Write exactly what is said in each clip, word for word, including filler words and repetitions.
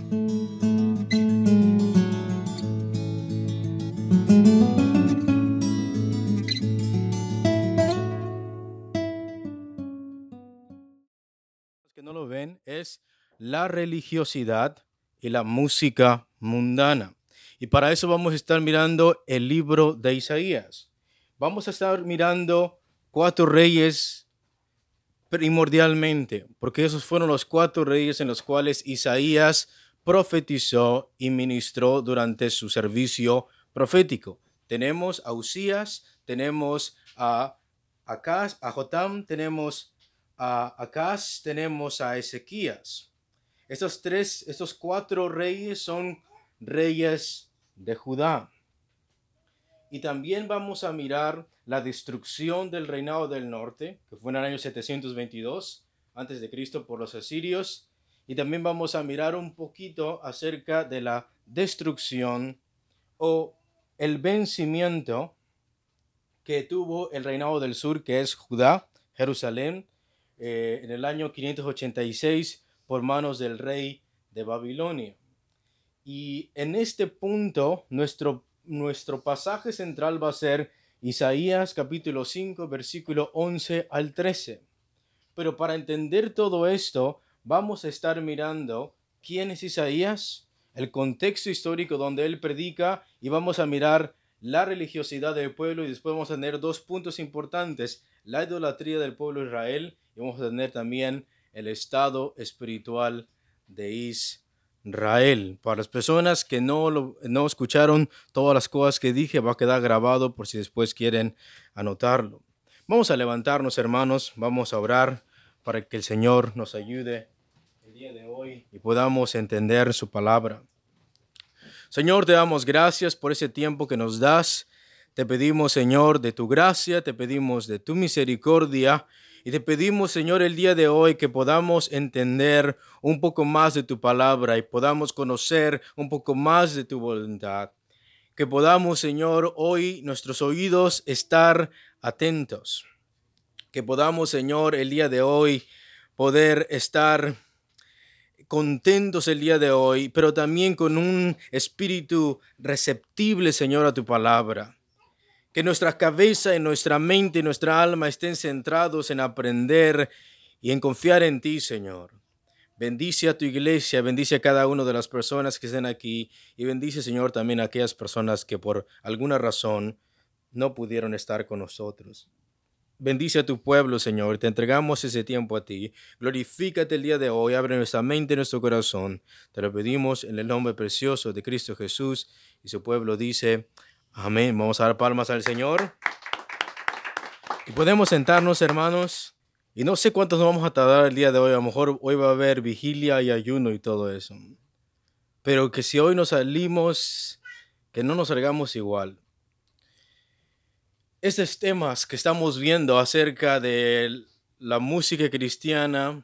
Que no lo ven es la religiosidad y la música mundana. Y para eso vamos a estar mirando el libro de Isaías. Vamos a estar mirando cuatro reyes primordialmente, porque esos fueron los cuatro reyes en los cuales Isaías profetizó y ministró durante su servicio profético. Tenemos a Usías, tenemos a Acaz, a Jotam, tenemos a Acaz, tenemos a Ezequías. Estos tres, estos cuatro reyes son reyes de Judá. Y también vamos a mirar la destrucción del reinado del norte, que fue en el año setecientos veintidós antes de Cristo por los asirios. Y también vamos a mirar un poquito acerca de la destrucción o el vencimiento que tuvo el reinado del sur, que es Judá, Jerusalén, eh, en el año quinientos ochenta y seis por manos del rey de Babilonia. Y en este punto, nuestro, nuestro pasaje central va a ser Isaías capítulo cinco, versículo once al trece. Pero para entender todo esto, vamos a estar mirando quién es Isaías, el contexto histórico donde él predica, y vamos a mirar la religiosidad del pueblo, y después vamos a tener dos puntos importantes: la idolatría del pueblo de Israel, y vamos a tener también el estado espiritual de Israel. Para las personas que no, lo, no escucharon todas las cosas que dije, va a quedar grabado por si después quieren anotarlo. Vamos a levantarnos, hermanos, vamos a orar para que el Señor nos ayude el día de hoy y podamos entender su palabra. Señor, te damos gracias por ese tiempo que nos das. Te pedimos, Señor, de tu gracia, te pedimos de tu misericordia y te pedimos, Señor, el día de hoy que podamos entender un poco más de tu palabra y podamos conocer un poco más de tu voluntad. Que podamos, Señor, hoy nuestros oídos estar atentos. Que podamos, Señor, el día de hoy poder estar contentos el día de hoy, pero también con un espíritu receptible, Señor, a tu palabra. Que nuestra cabeza y nuestra mente y nuestra alma estén centrados en aprender y en confiar en ti, Señor. Bendice a tu iglesia, bendice a cada una de las personas que estén aquí y bendice, Señor, también a aquellas personas que por alguna razón no pudieron estar con nosotros. Bendice a tu pueblo, Señor. Te entregamos ese tiempo a ti. Glorifícate el día de hoy. Abre nuestra mente y nuestro corazón. Te lo pedimos en el nombre precioso de Cristo Jesús. Y su pueblo dice, amén. Vamos a dar palmas al Señor. Y podemos sentarnos, hermanos. Y no sé cuántos nos vamos a tardar el día de hoy. A lo mejor hoy va a haber vigilia y ayuno y todo eso. Pero que si hoy nos salimos, que no nos salgamos igual. Estos temas que estamos viendo acerca de la música cristiana,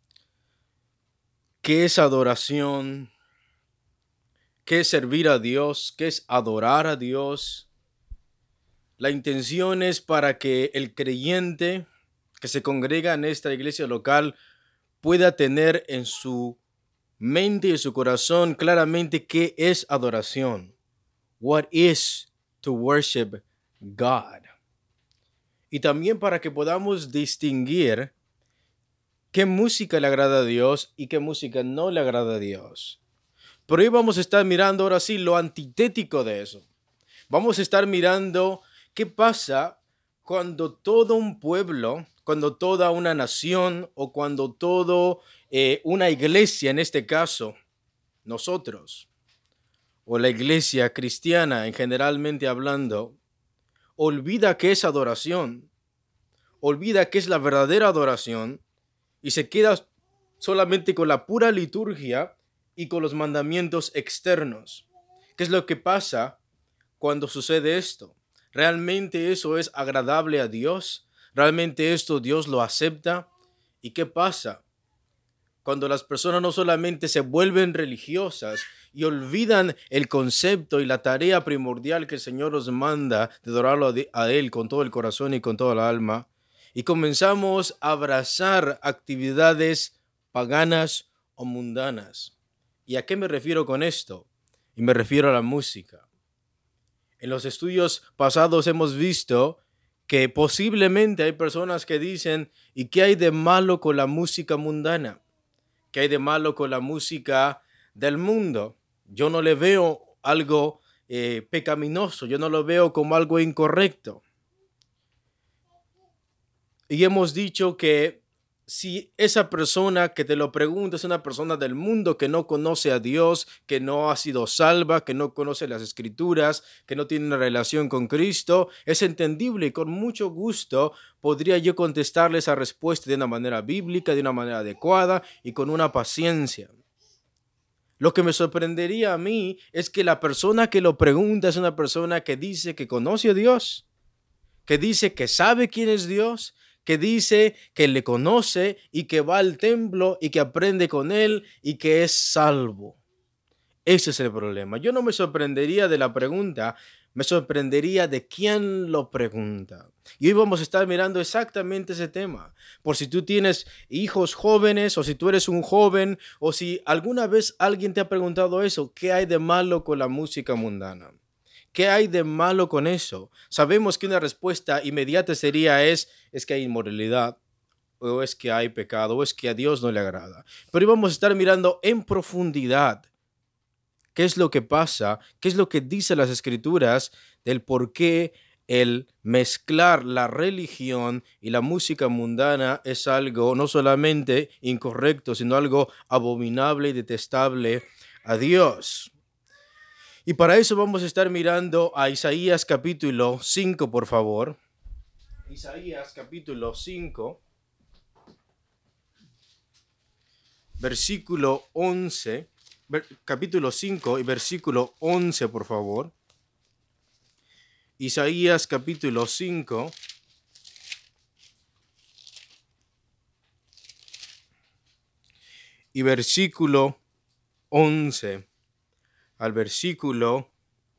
qué es adoración, qué es servir a Dios, qué es adorar a Dios. La intención es para que el creyente que se congrega en esta iglesia local pueda tener en su mente y en su corazón claramente qué es adoración. What is to worship God? Y también para que podamos distinguir qué música le agrada a Dios y qué música no le agrada a Dios. Pero hoy vamos a estar mirando ahora sí lo antitético de eso. Vamos a estar mirando qué pasa cuando todo un pueblo, cuando toda una nación o cuando toda eh, una iglesia, en este caso, nosotros, o la iglesia cristiana en generalmente hablando, olvida qué es adoración, olvida qué es la verdadera adoración y se queda solamente con la pura liturgia y con los mandamientos externos. ¿Qué es lo que pasa cuando sucede esto? ¿Realmente eso es agradable a Dios? ¿Realmente esto Dios lo acepta? ¿Y qué pasa cuando las personas no solamente se vuelven religiosas y olvidan el concepto y la tarea primordial que el Señor nos manda de adorarlo a Él con todo el corazón y con toda el alma, y comenzamos a abrazar actividades paganas o mundanas? ¿Y a qué me refiero con esto? Y me refiero a la música. En los estudios pasados hemos visto que posiblemente hay personas que dicen, ¿y qué hay de malo con la música mundana? ¿Qué hay de malo con la música del mundo? Yo no le veo algo eh, pecaminoso, yo no lo veo como algo incorrecto. Y hemos dicho que si esa persona que te lo pregunta es una persona del mundo que no conoce a Dios, que no ha sido salva, que no conoce las Escrituras, que no tiene una relación con Cristo, es entendible y con mucho gusto podría yo contestarle esa respuesta de una manera bíblica, de una manera adecuada y con una paciencia. Lo que me sorprendería a mí es que la persona que lo pregunta es una persona que dice que conoce a Dios, que dice que sabe quién es Dios, que dice que le conoce y que va al templo y que aprende con él y que es salvo. Ese es el problema. Yo no me sorprendería de la pregunta, me sorprendería de quién lo pregunta. Y hoy vamos a estar mirando exactamente ese tema. Por si tú tienes hijos jóvenes o si tú eres un joven o si alguna vez alguien te ha preguntado eso, ¿qué hay de malo con la música mundana? ¿Qué hay de malo con eso? Sabemos que una respuesta inmediata sería es, es que hay inmoralidad, o es que hay pecado, o es que a Dios no le agrada. Pero hoy vamos a estar mirando en profundidad qué es lo que pasa, qué es lo que dicen las Escrituras del por qué el mezclar la religión y la música mundana es algo no solamente incorrecto, sino algo abominable y detestable a Dios. Y para eso vamos a estar mirando a Isaías capítulo cinco, por favor. Isaías capítulo cinco, versículo once, ver, capítulo cinco y versículo once, por favor. Isaías capítulo cinco, y versículo once al versículo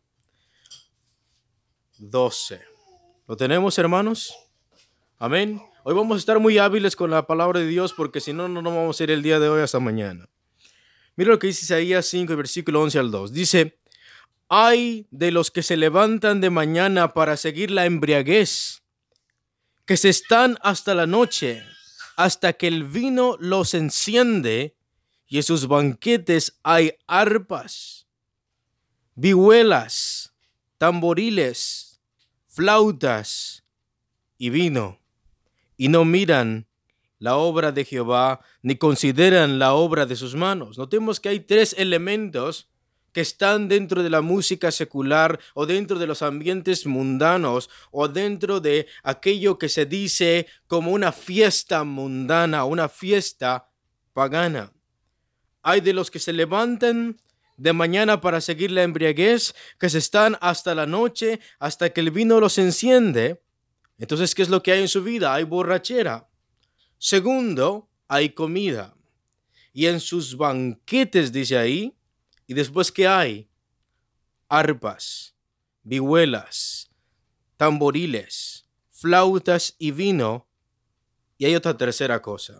doce. ¿Lo tenemos, hermanos? Amén. Hoy vamos a estar muy hábiles con la palabra de Dios porque si no, no nos vamos a ir el día de hoy hasta mañana. Mira lo que dice Isaías cinco, versículo once al dos. Dice, ay de los que se levantan de mañana para seguir la embriaguez, que se están hasta la noche, hasta que el vino los enciende, y en sus banquetes hay arpas, vihuelas, tamboriles, flautas y vino, y no miran la obra de Jehová, ni consideran la obra de sus manos. Notemos que hay tres elementos que están dentro de la música secular o dentro de los ambientes mundanos o dentro de aquello que se dice como una fiesta mundana, una fiesta pagana. Hay de los que se levantan de mañana para seguir la embriaguez, que se están hasta la noche, hasta que el vino los enciende. Entonces, ¿qué es lo que hay en su vida? Hay borrachera. Segundo, hay comida. Y en sus banquetes, dice ahí, y después, ¿qué hay? Arpas, vihuelas, tamboriles, flautas y vino. Y hay otra tercera cosa.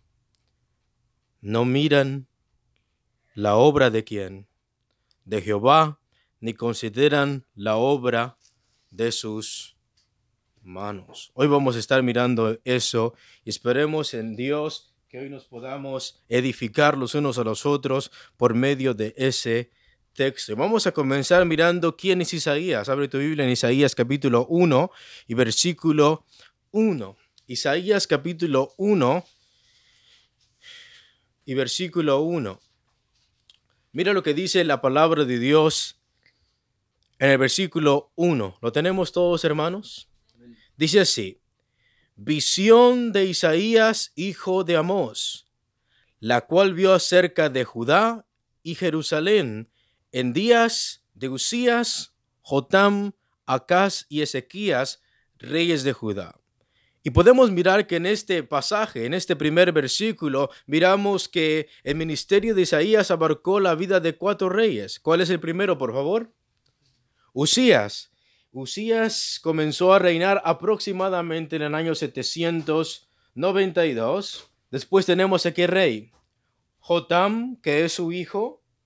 No miran la obra de quién, de Jehová, ni consideran la obra de sus manos. Hoy vamos a estar mirando eso y esperemos en Dios que hoy nos podamos edificar los unos a los otros por medio de ese texto. Vamos a comenzar mirando quién es Isaías. Abre tu Biblia en Isaías capítulo uno y versículo uno. Isaías capítulo uno y versículo uno. Mira lo que dice la palabra de Dios en el versículo uno. ¿Lo tenemos todos, hermanos? Dice así: visión de Isaías, hijo de Amós, la cual vio acerca de Judá y Jerusalén en días de Usías, Jotam, Acaz y Ezequías, reyes de Judá. Y podemos mirar que en este pasaje, en este primer versículo, miramos que el ministerio de Isaías abarcó la vida de cuatro reyes. ¿Cuál es el primero, por favor? Usías. Usías comenzó a reinar aproximadamente en el año setecientos noventa y dos. Después tenemos a qué rey. Jotam, que es su hijo.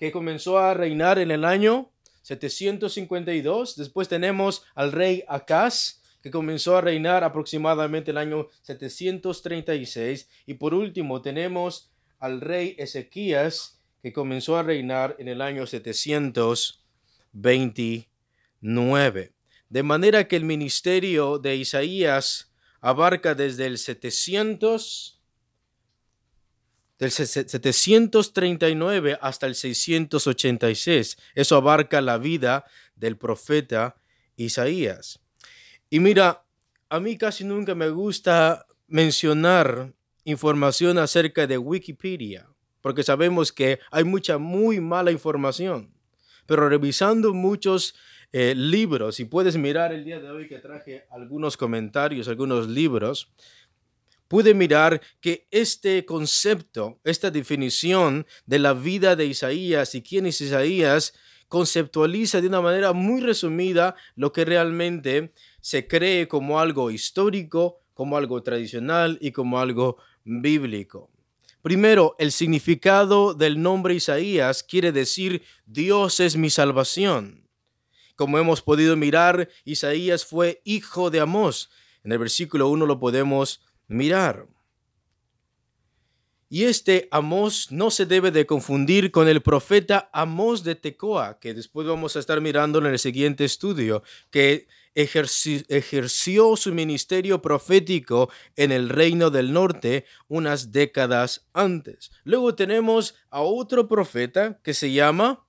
que comenzó a reinar en el año setecientos cincuenta y dos. Después tenemos al rey Acaz, que comenzó a reinar aproximadamente el año setecientos treinta y seis. Y por último tenemos al rey Ezequías, que comenzó a reinar en el año setecientos veintinueve. De manera que el ministerio de Isaías abarca desde el setecientos, del setecientos treinta y nueve hasta el seiscientos ochenta y seis. Eso abarca la vida del profeta Isaías. Y mira, a mí casi nunca me gusta mencionar información acerca de Wikipedia, porque sabemos que hay mucha muy mala información. Pero revisando muchos eh, libros, y puedes mirar el día de hoy que traje algunos comentarios, algunos libros, pude mirar que este concepto, esta definición de la vida de Isaías y quién es Isaías, conceptualiza de una manera muy resumida lo que realmente se cree como algo histórico, como algo tradicional y como algo bíblico. Primero, el significado del nombre Isaías quiere decir Dios es mi salvación. Como hemos podido mirar, Isaías fue hijo de Amós. En el versículo uno lo podemos mirar. Y este Amós no se debe de confundir con el profeta Amós de Tecoa, que después vamos a estar mirando en el siguiente estudio, que ejerci- ejerció su ministerio profético en el reino del norte unas décadas antes. Luego tenemos a otro profeta que se llama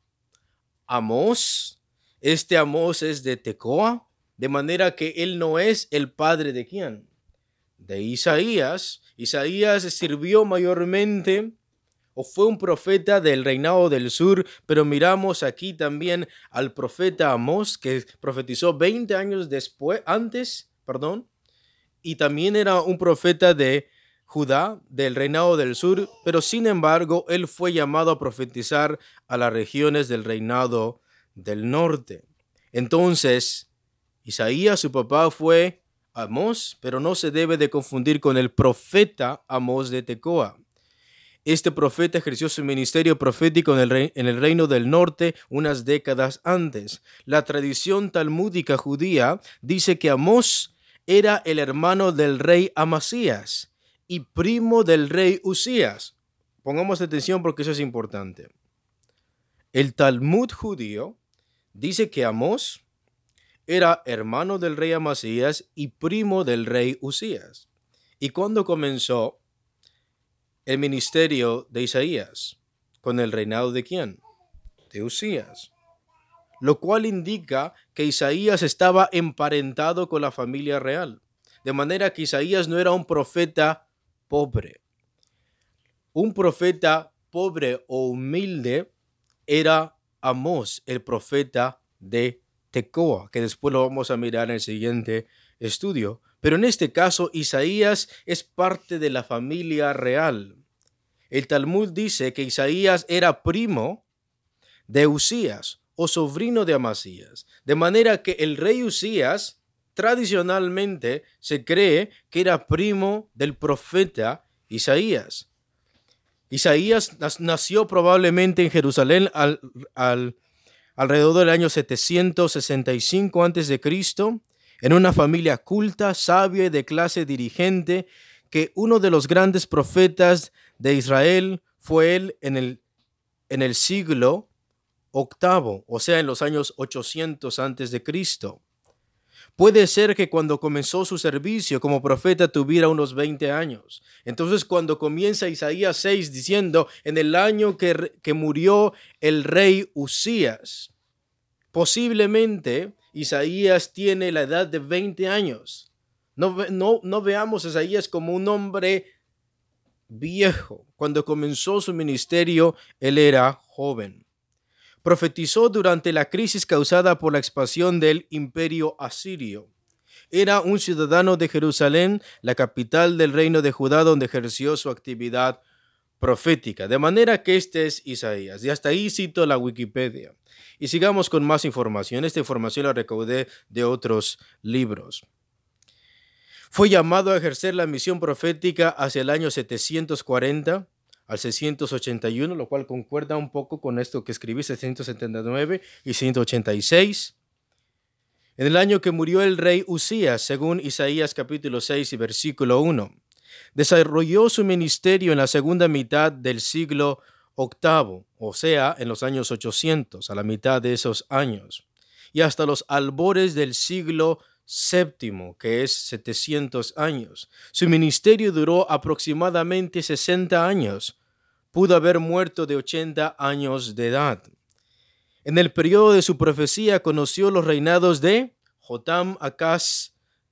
Amós. Este Amós es de Tecoa, de manera que él no es el padre de quién, de Isaías. Isaías sirvió mayormente o fue un profeta del reinado del sur, pero miramos aquí también al profeta Amós, que profetizó veinte años después, antes, perdón, y también era un profeta de Judá, del reinado del sur, pero sin embargo, él fue llamado a profetizar a las regiones del reinado del norte. Entonces, Isaías, su papá, fue Amós, pero no se debe de confundir con el profeta Amós de Tecoa. Este profeta ejerció su ministerio profético en el, rey, en el reino del norte unas décadas antes. La tradición talmúdica judía dice que Amós era el hermano del rey Amasías y primo del rey Usías. Pongamos atención porque eso es importante. El Talmud judío dice que Amós era hermano del rey Amasías y primo del rey Usías. ¿Y cuándo comenzó el ministerio de Isaías? ¿Con el reinado de quién? De Usías. Lo cual indica que Isaías estaba emparentado con la familia real. De manera que Isaías no era un profeta pobre. Un profeta pobre o humilde era Amós, el profeta de Tecoa, que después lo vamos a mirar en el siguiente estudio. Pero en este caso, Isaías es parte de la familia real. El Talmud dice que Isaías era primo de Usías o sobrino de Amasías, de manera que el rey Usías tradicionalmente se cree que era primo del profeta Isaías. Isaías nació probablemente en Jerusalén al, al alrededor del año setecientos sesenta y cinco antes de Cristo, en una familia culta, sabia y de clase dirigente, que uno de los grandes profetas de Israel fue él en el, en el siglo octavo, o sea, en los años ochocientos antes de Cristo. Puede ser que cuando comenzó su servicio como profeta tuviera unos veinte años. Entonces, cuando comienza Isaías seis diciendo, en el año que, que murió el rey Usías, posiblemente Isaías tiene la edad de veinte años. No, no, no veamos a Isaías como un hombre viejo. Cuando comenzó su ministerio, él era joven. Profetizó durante la crisis causada por la expansión del imperio asirio. Era un ciudadano de Jerusalén, la capital del reino de Judá, donde ejerció su actividad profética. De manera que este es Isaías. Y hasta ahí cito la Wikipedia. Y sigamos con más información. Esta información la recaudé de otros libros. Fue llamado a ejercer la misión profética hacia el año setecientos cuarenta. al seiscientos ochenta y uno, lo cual concuerda un poco con esto que escribí, seiscientos setenta y nueve y ciento ochenta y seis. En el año que murió el rey Usías, según Isaías capítulo seis y versículo uno, desarrolló su ministerio en la segunda mitad del siglo octavo, o sea, en los años ochocientos, a la mitad de esos años, y hasta los albores del siglo séptimo, que es setecientos años. Su ministerio duró aproximadamente sesenta años. Pudo haber muerto de ochenta años de edad. En el periodo de su profecía conoció los reinados de Jotam, Acaz,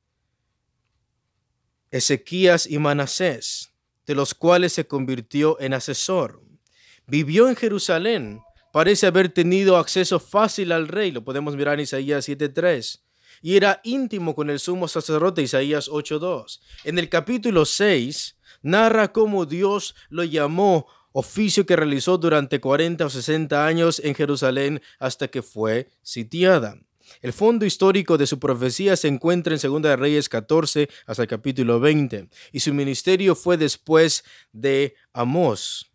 Ezequías y Manasés, de los cuales se convirtió en asesor. Vivió en Jerusalén. Parece haber tenido acceso fácil al rey, lo podemos mirar en Isaías siete tres. Y era íntimo con el sumo sacerdote, Isaías ocho dos. En el capítulo seis narra cómo Dios lo llamó, oficio que realizó durante cuarenta o sesenta años en Jerusalén hasta que fue sitiada. El fondo histórico de su profecía se encuentra en Segunda de Reyes catorce hasta el capítulo veinte, y su ministerio fue después de Amós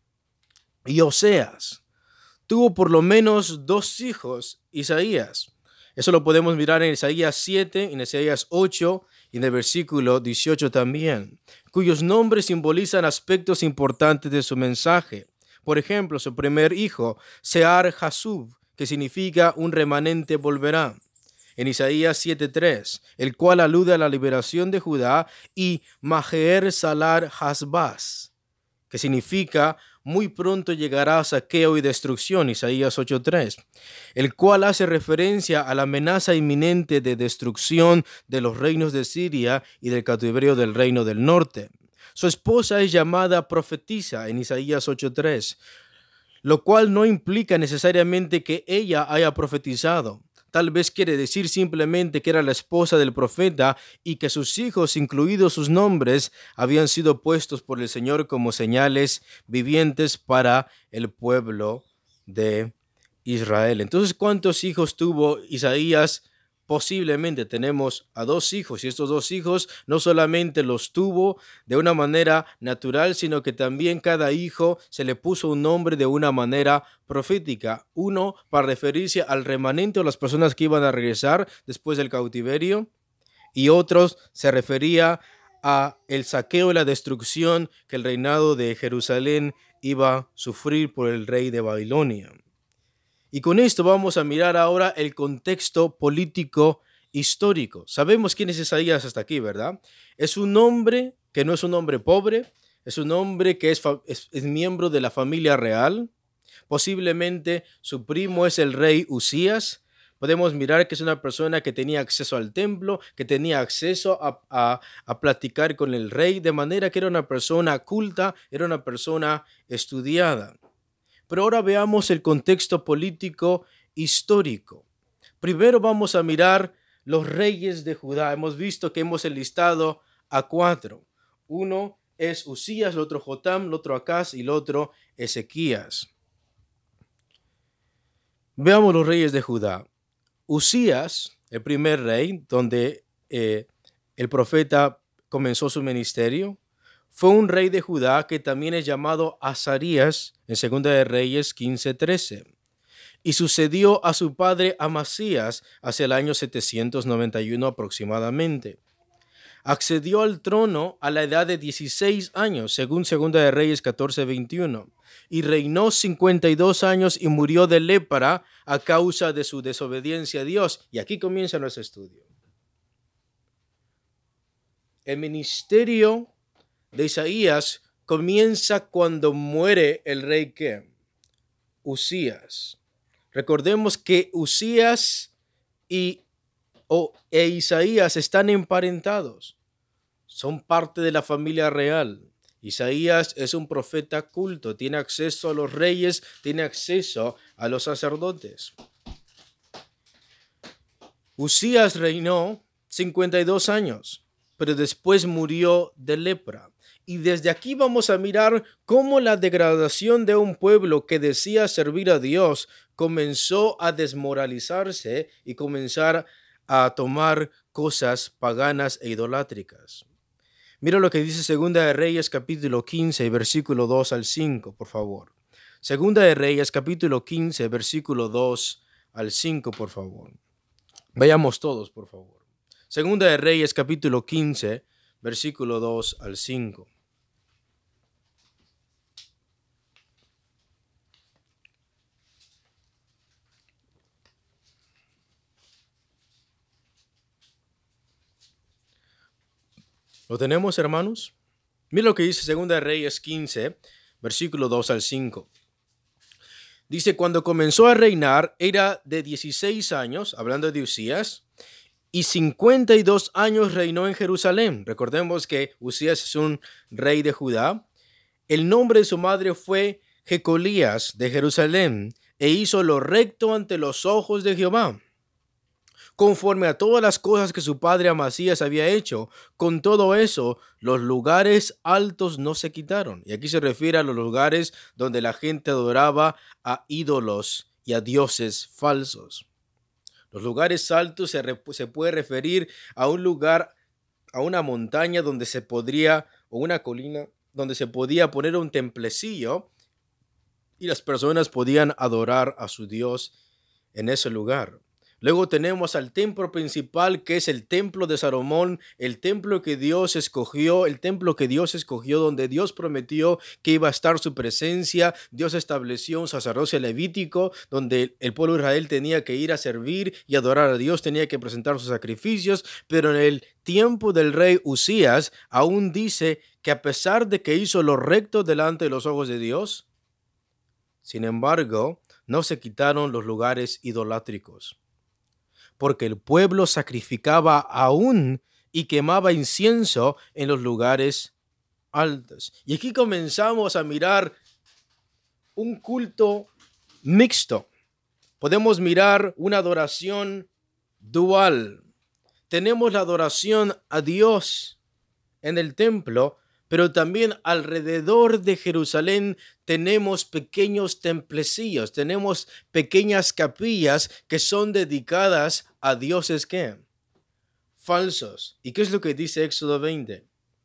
y Oseas. Tuvo por lo menos dos hijos, Isaías. Eso lo podemos mirar en Isaías siete, en Isaías ocho y en el versículo dieciocho también, cuyos nombres simbolizan aspectos importantes de su mensaje. Por ejemplo, su primer hijo, Sear Jasub, que significa un remanente volverá, en Isaías siete tres, el cual alude a la liberación de Judá, y Maher Salar Hasbaz, que significa muy pronto llegará saqueo y destrucción, Isaías ocho tres, el cual hace referencia a la amenaza inminente de destrucción de los reinos de Siria y del cautiverio del reino del norte. Su esposa es llamada profetisa en Isaías ocho tres, lo cual no implica necesariamente que ella haya profetizado. Tal vez quiere decir simplemente que era la esposa del profeta y que sus hijos, incluidos sus nombres, habían sido puestos por el Señor como señales vivientes para el pueblo de Israel. Entonces, ¿cuántos hijos tuvo Isaías? Posiblemente tenemos a dos hijos, y estos dos hijos no solamente los tuvo de una manera natural, sino que también cada hijo se le puso un nombre de una manera profética. Uno para referirse al remanente o las personas que iban a regresar después del cautiverio, y otros se refería a el saqueo y la destrucción que el reinado de Jerusalén iba a sufrir por el rey de Babilonia. Y con esto vamos a mirar ahora el contexto político histórico. Sabemos quién es Isaías hasta aquí, ¿verdad? Es un hombre que no es un hombre pobre, es un hombre que es, es, es miembro de la familia real. Posiblemente su primo es el rey Usías. Podemos mirar que es una persona que tenía acceso al templo, que tenía acceso a, a, a platicar con el rey, de manera que era una persona culta, era una persona estudiada. Pero ahora veamos el contexto político histórico. Primero vamos a mirar los reyes de Judá. Hemos visto que hemos enlistado a cuatro. Uno es Usías, el otro Jotam, el otro Acaz y el otro Ezequías. Veamos los reyes de Judá. Usías, el primer rey, donde eh, el profeta comenzó su ministerio, fue un rey de Judá que también es llamado Azarías en Segunda de Reyes quince trece, y sucedió a su padre Amasías hacia el año setecientos noventa y uno aproximadamente. Accedió al trono a la edad de dieciséis años, según Segunda de Reyes catorce veintiuno, y reinó cincuenta y dos años y murió de lepra a causa de su desobediencia a Dios. Y aquí comienza nuestro estudio. El ministerio de Isaías comienza cuando muere el rey ¿qué? Usías. Recordemos que Usías y o, e Isaías están emparentados. Son parte de la familia real. Isaías es un profeta culto, tiene acceso a los reyes, tiene acceso a los sacerdotes. Usías reinó cincuenta y dos años, pero después murió de lepra. Y desde aquí vamos a mirar cómo la degradación de un pueblo que decía servir a Dios comenzó a desmoralizarse y comenzar a tomar cosas paganas e idolátricas. Mira lo que dice Segunda de Reyes capítulo quince, versículo dos al cinco, por favor. Segunda de Reyes capítulo quince, versículo dos al cinco, por favor. Vayamos todos, por favor. Segunda de Reyes capítulo quince, versículo dos al cinco. ¿Lo tenemos, hermanos? Mira lo que dice Segunda de Reyes quince, versículo dos al cinco. Dice, cuando comenzó a reinar, era de dieciséis años, hablando de Usías, y cincuenta y dos años reinó en Jerusalén. Recordemos que Usías es un rey de Judá. El nombre de su madre fue Jecolías de Jerusalén, e hizo lo recto ante los ojos de Jehová, conforme a todas las cosas que su padre Amasías había hecho. Con todo eso, los lugares altos no se quitaron. Y aquí se refiere a los lugares donde la gente adoraba a ídolos y a dioses falsos. Los lugares altos se, re- se puede referir a un lugar, a una montaña donde se podría, o una colina donde se podía poner un templecillo y las personas podían adorar a su Dios en ese lugar. Luego tenemos al templo principal, que es el templo de Salomón, el templo que Dios escogió, el templo que Dios escogió, donde Dios prometió que iba a estar su presencia. Dios estableció un sacerdocio levítico, donde el pueblo de Israel tenía que ir a servir y adorar a Dios, tenía que presentar sus sacrificios, pero en el tiempo del rey Usías, aún dice que a pesar de que hizo lo recto delante de los ojos de Dios, sin embargo, no se quitaron los lugares idolátricos, porque el pueblo sacrificaba aún y quemaba incienso en los lugares altos. Y aquí comenzamos a mirar un culto mixto. Podemos mirar una adoración dual. Tenemos la adoración a Dios en el templo, pero también alrededor de Jerusalén tenemos pequeños templecillos, tenemos pequeñas capillas que son dedicadas a dioses ¿qué? Falsos. ¿Y qué es lo que dice Éxodo veinte?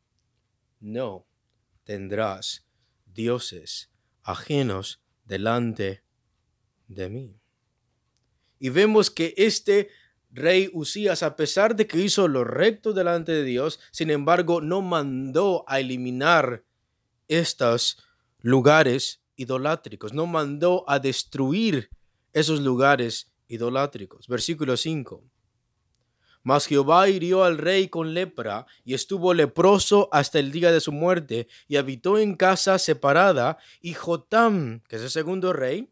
No tendrás dioses ajenos delante de mí. Y vemos que este rey Usías, a pesar de que hizo lo recto delante de Dios, sin embargo, no mandó a eliminar estos lugares idolátricos, no mandó a destruir esos lugares idolátricos. Versículo cinco. Mas Jehová hirió al rey con lepra, y estuvo leproso hasta el día de su muerte, y habitó en casa separada, y Jotam, que es el segundo rey,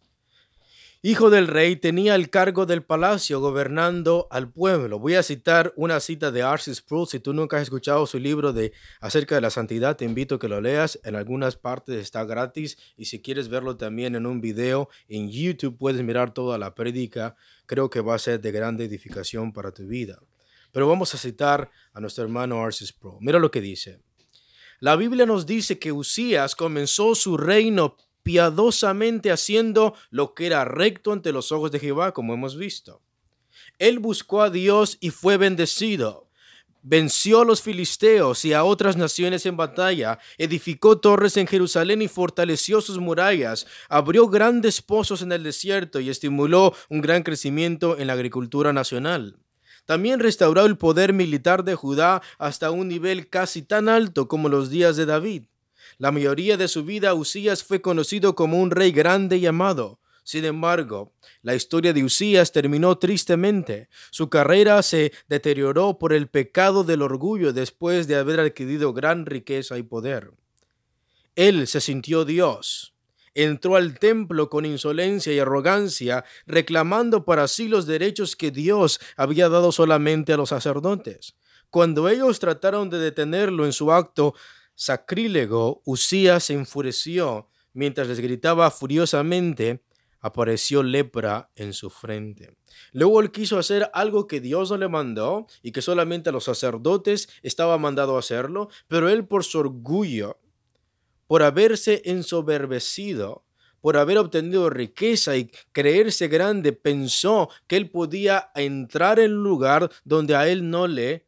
hijo del rey, tenía el cargo del palacio gobernando al pueblo. Voy a citar una cita de R C Sproul. Si tú nunca has escuchado su libro de acerca de la santidad, te invito a que lo leas. En algunas partes está gratis, y si quieres verlo también en un video en YouTube, puedes mirar toda la prédica. Creo que va a ser de gran edificación para tu vida. Pero vamos a citar a nuestro hermano R C Sproul. Mira lo que dice. La Biblia nos dice que Usías comenzó su reino piadosamente haciendo lo que era recto ante los ojos de Jehová, como hemos visto. Él buscó a Dios y fue bendecido. Venció a los filisteos y a otras naciones en batalla, edificó torres en Jerusalén y fortaleció sus murallas, abrió grandes pozos en el desierto y estimuló un gran crecimiento en la agricultura nacional. También restauró el poder militar de Judá hasta un nivel casi tan alto como los días de David. La mayoría de su vida, Usías fue conocido como un rey grande y amado. Sin embargo, la historia de Usías terminó tristemente. Su carrera se deterioró por el pecado del orgullo después de haber adquirido gran riqueza y poder. Él se sintió Dios. Entró al templo con insolencia y arrogancia, reclamando para sí los derechos que Dios había dado solamente a los sacerdotes. Cuando ellos trataron de detenerlo en su acto sacrílego, Usías se enfureció. Mientras les gritaba furiosamente, apareció lepra en su frente. Luego él quiso hacer algo que Dios no le mandó y que solamente a los sacerdotes estaba mandado a hacerlo, pero él, por su orgullo, por haberse ensoberbecido, por haber obtenido riqueza y creerse grande, pensó que él podía entrar en un lugar donde a él no le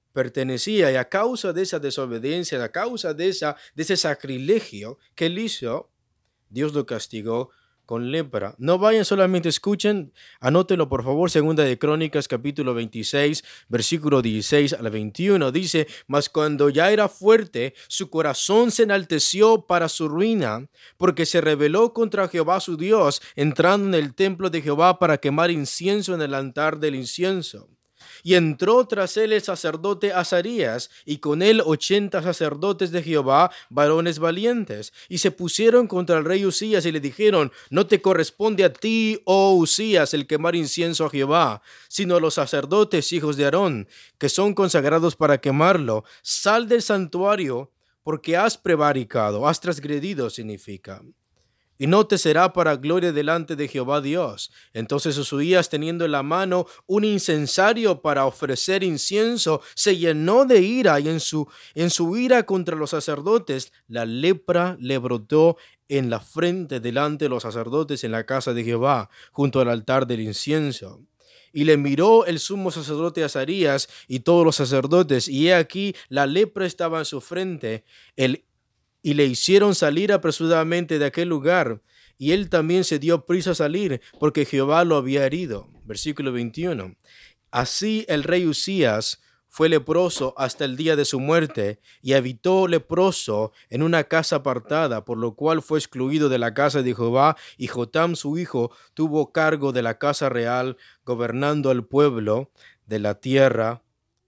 pertenecía, y a causa de esa desobediencia, a causa de, esa, de ese sacrilegio que él hizo, Dios lo castigó con lepra. No vayan, solamente escuchen, anótenlo por favor, Segunda de Crónicas, capítulo veintiséis, versículo dieciséis al veintiuno, dice: mas cuando ya era fuerte, su corazón se enalteció para su ruina, porque se rebeló contra Jehová su Dios, entrando en el templo de Jehová para quemar incienso en el altar del incienso. Y entró tras él el sacerdote Azarías, y con él ochenta sacerdotes de Jehová, varones valientes, y se pusieron contra el rey Usías y le dijeron: no te corresponde a ti, oh Usías, el quemar incienso a Jehová, sino a los sacerdotes, hijos de Aarón, que son consagrados para quemarlo. Sal del santuario, porque has prevaricado, has transgredido, significa. Y no te será para gloria delante de Jehová Dios. Entonces Usías, teniendo en la mano un incensario para ofrecer incienso, se llenó de ira, y en su, en su ira contra los sacerdotes, la lepra le brotó en la frente delante de los sacerdotes en la casa de Jehová, junto al altar del incienso. Y le miró el sumo sacerdote Azarías y todos los sacerdotes, y he aquí la lepra estaba en su frente. El Y le hicieron salir apresuradamente de aquel lugar, y él también se dio prisa a salir, porque Jehová lo había herido. Versículo veintiuno. Así el rey Usías fue leproso hasta el día de su muerte, y habitó leproso en una casa apartada, por lo cual fue excluido de la casa de Jehová, y Jotam su hijo tuvo cargo de la casa real, gobernando al pueblo de la tierra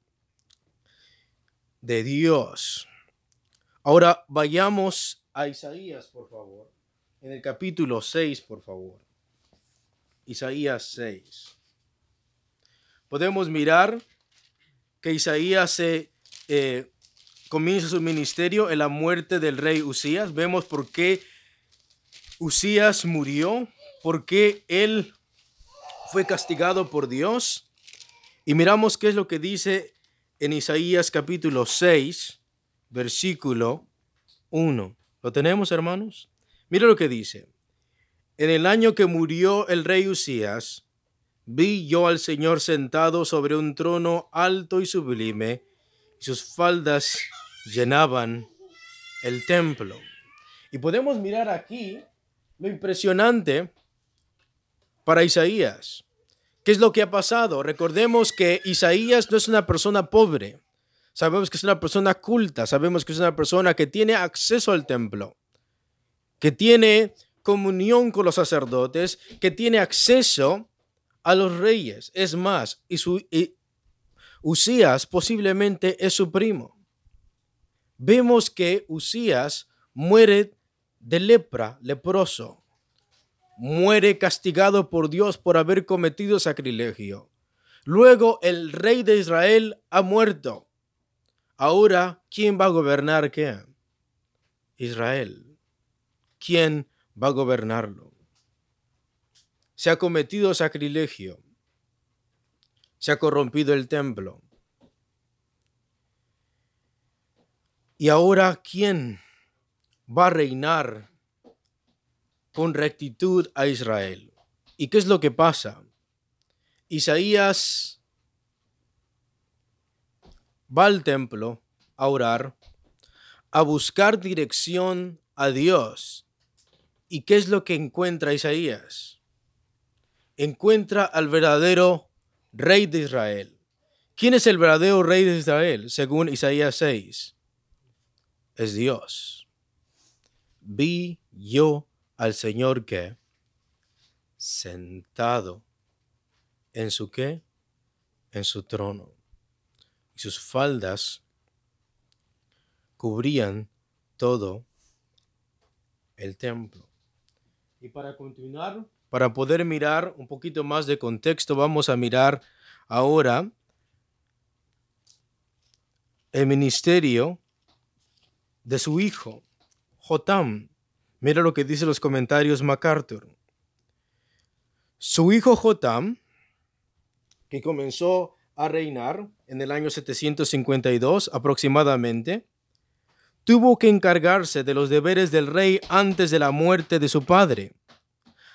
de Dios. Ahora vayamos a Isaías, por favor. En el capítulo seis, por favor. Isaías seis. Podemos mirar que Isaías se, eh, comienza su ministerio en la muerte del rey Usías. Vemos por qué Usías murió, por qué él fue castigado por Dios. Y miramos qué es lo que dice en Isaías capítulo seis. Versículo uno. ¿Lo tenemos, hermanos? Mira lo que dice. En el año que murió el rey Usías, vi yo al Señor sentado sobre un trono alto y sublime, y sus faldas llenaban el templo. Y podemos mirar aquí lo impresionante para Isaías. ¿Qué es lo que ha pasado? Recordemos que Isaías no es una persona pobre. Sabemos que es una persona culta, sabemos que es una persona que tiene acceso al templo, que tiene comunión con los sacerdotes, que tiene acceso a los reyes. Es más, y su, y Usías posiblemente es su primo. Vemos que Usías muere de lepra, leproso. Muere castigado por Dios por haber cometido sacrilegio. Luego el rey de Israel ha muerto. Ahora, ¿quién va a gobernar qué? Israel. ¿Quién va a gobernarlo? Se ha cometido sacrilegio. Se ha corrompido el templo. Y ahora, ¿quién va a reinar con rectitud a Israel? ¿Y qué es lo que pasa? Isaías va al templo a orar, a buscar dirección a Dios. ¿Y qué es lo que encuentra Isaías? Encuentra al verdadero rey de Israel. ¿Quién es el verdadero rey de Israel? Según Isaías seis. Es Dios. Vi yo al Señor que sentado en su qué? En su trono. Y sus faldas cubrían todo el templo. Y para continuar, para poder mirar un poquito más de contexto, vamos a mirar ahora el ministerio de su hijo, Jotam. Mira lo que dice los comentarios MacArthur. Su hijo Jotam, que comenzó a reinar en el año setecientos cincuenta y dos aproximadamente, tuvo que encargarse de los deberes del rey antes de la muerte de su padre.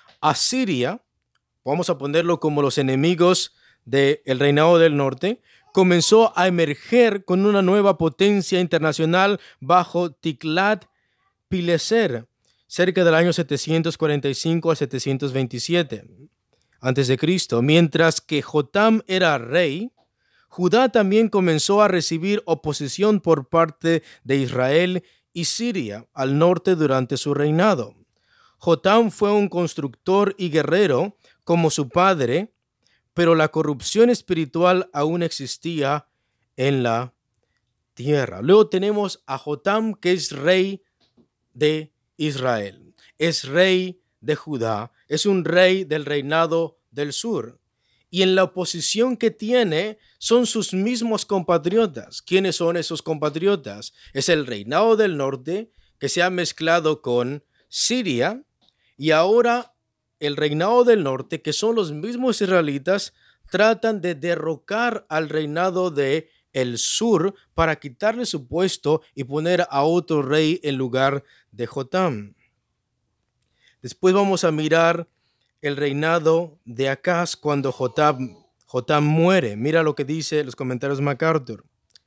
Asiria, vamos a ponerlo como los enemigos del reinado del norte, comenzó a emerger con una nueva potencia internacional bajo Tiglat-Pileser, cerca del año setecientos cuarenta y cinco al setecientos veintisiete antes de Cristo. Mientras que Jotam era rey, Judá también comenzó a recibir oposición por parte de Israel y Siria al norte durante su reinado. Jotam fue un constructor y guerrero como su padre, pero la corrupción espiritual aún existía en la tierra. Luego tenemos a Jotam, que es rey de Israel, es rey de Judá, es un rey del reinado del sur. Y en la oposición que tiene son sus mismos compatriotas. ¿Quiénes son esos compatriotas? Es el reinado del norte, que se ha mezclado con Siria, y ahora el reinado del norte, que son los mismos israelitas, tratan de derrocar al reinado de el sur para quitarle su puesto y poner a otro rey en lugar de Jotam. Después vamos a mirar el reinado de Acaz cuando Jotam, Jotam muere. Mira lo que dice los comentarios MacArthur.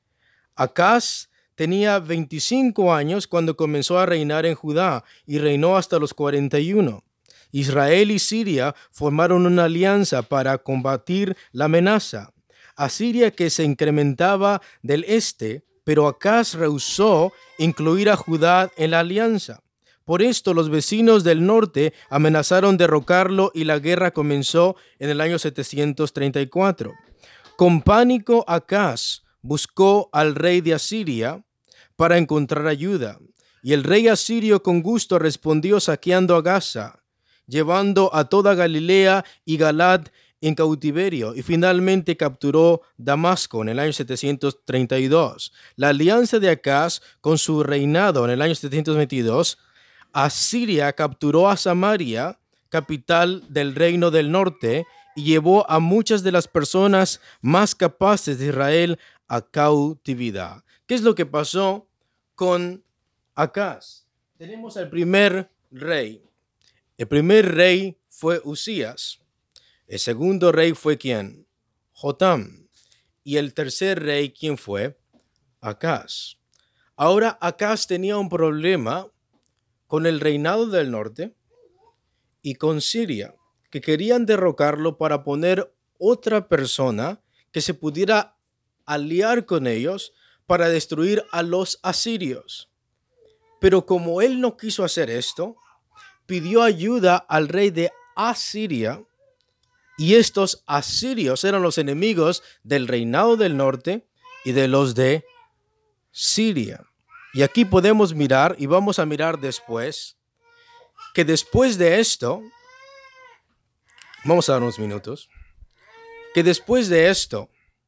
Acaz tenía veinticinco años cuando comenzó a reinar en Judá y reinó hasta los cuarenta y uno. Israel y Siria formaron una alianza para combatir la amenaza. Asiria, que se incrementaba del este, pero Acaz rehusó incluir a Judá en la alianza. Por esto, los vecinos del norte amenazaron derrocarlo y la guerra comenzó en el año setecientos treinta y cuatro. Con pánico, Acaz buscó al rey de Asiria para encontrar ayuda, y el rey asirio con gusto respondió saqueando a Gaza, llevando a toda Galilea y Galad en cautiverio, y finalmente capturó Damasco en el año setecientos treinta y dos. La alianza de Acaz con su reinado en el año setecientos veintidós, Asiria capturó a Samaria, capital del reino del norte, y llevó a muchas de las personas más capaces de Israel a cautividad. ¿Qué es lo que pasó con Acaz? Tenemos al primer rey. El primer rey fue Usías. El segundo rey fue ¿quién? Jotam. Y el tercer rey, ¿quién fue? Acaz. Ahora Acaz tenía un problema con el reinado del norte y con Siria, que querían derrocarlo para poner otra persona que se pudiera aliar con ellos para destruir a los asirios. Pero como él no quiso hacer esto, pidió ayuda al rey de Asiria, y estos asirios eran los enemigos del reinado del norte y de los de Siria. Y aquí podemos mirar, y vamos a mirar después, que después de esto, vamos a dar unos minutos, que después de esto,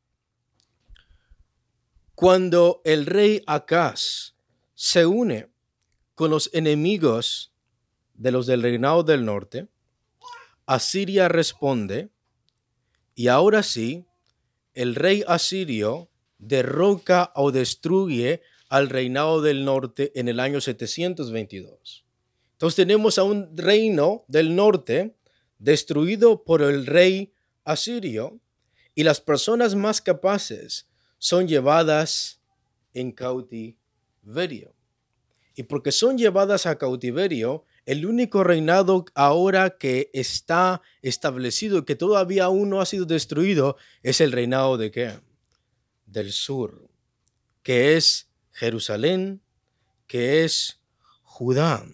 cuando el rey Acaz se une con los enemigos de los del reinado del norte, Asiria responde, y ahora sí, el rey asirio derroca o destruye al reinado del norte en el año setecientos veintidós. Entonces tenemos a un reino del norte destruido por el rey asirio, y las personas más capaces son llevadas en cautiverio. Y porque son llevadas a cautiverio, el único reinado ahora que está establecido y que todavía aún no ha sido destruido es el reinado de ¿qué? Del sur, que es Jerusalén, que es Judá.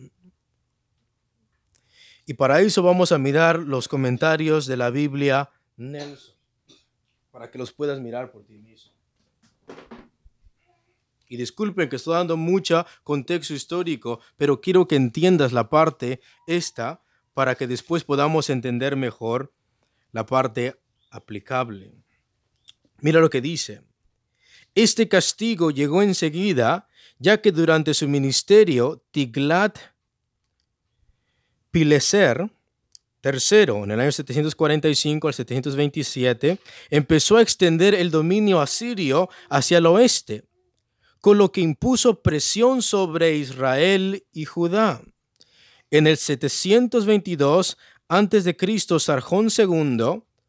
Y para eso vamos a mirar los comentarios de la Biblia Nelson, para que los puedas mirar por ti mismo. Y disculpen que estoy dando mucho contexto histórico, pero quiero que entiendas la parte esta para que después podamos entender mejor la parte aplicable. Mira lo que dice. Este castigo llegó enseguida, ya que durante su ministerio, Tiglat-Pileser tercero, en el año setecientos cuarenta y cinco al setecientos veintisiete, empezó a extender el dominio asirio hacia el oeste, con lo que impuso presión sobre Israel y Judá. En el setecientos veintidós antes de Cristo, Sargón segundo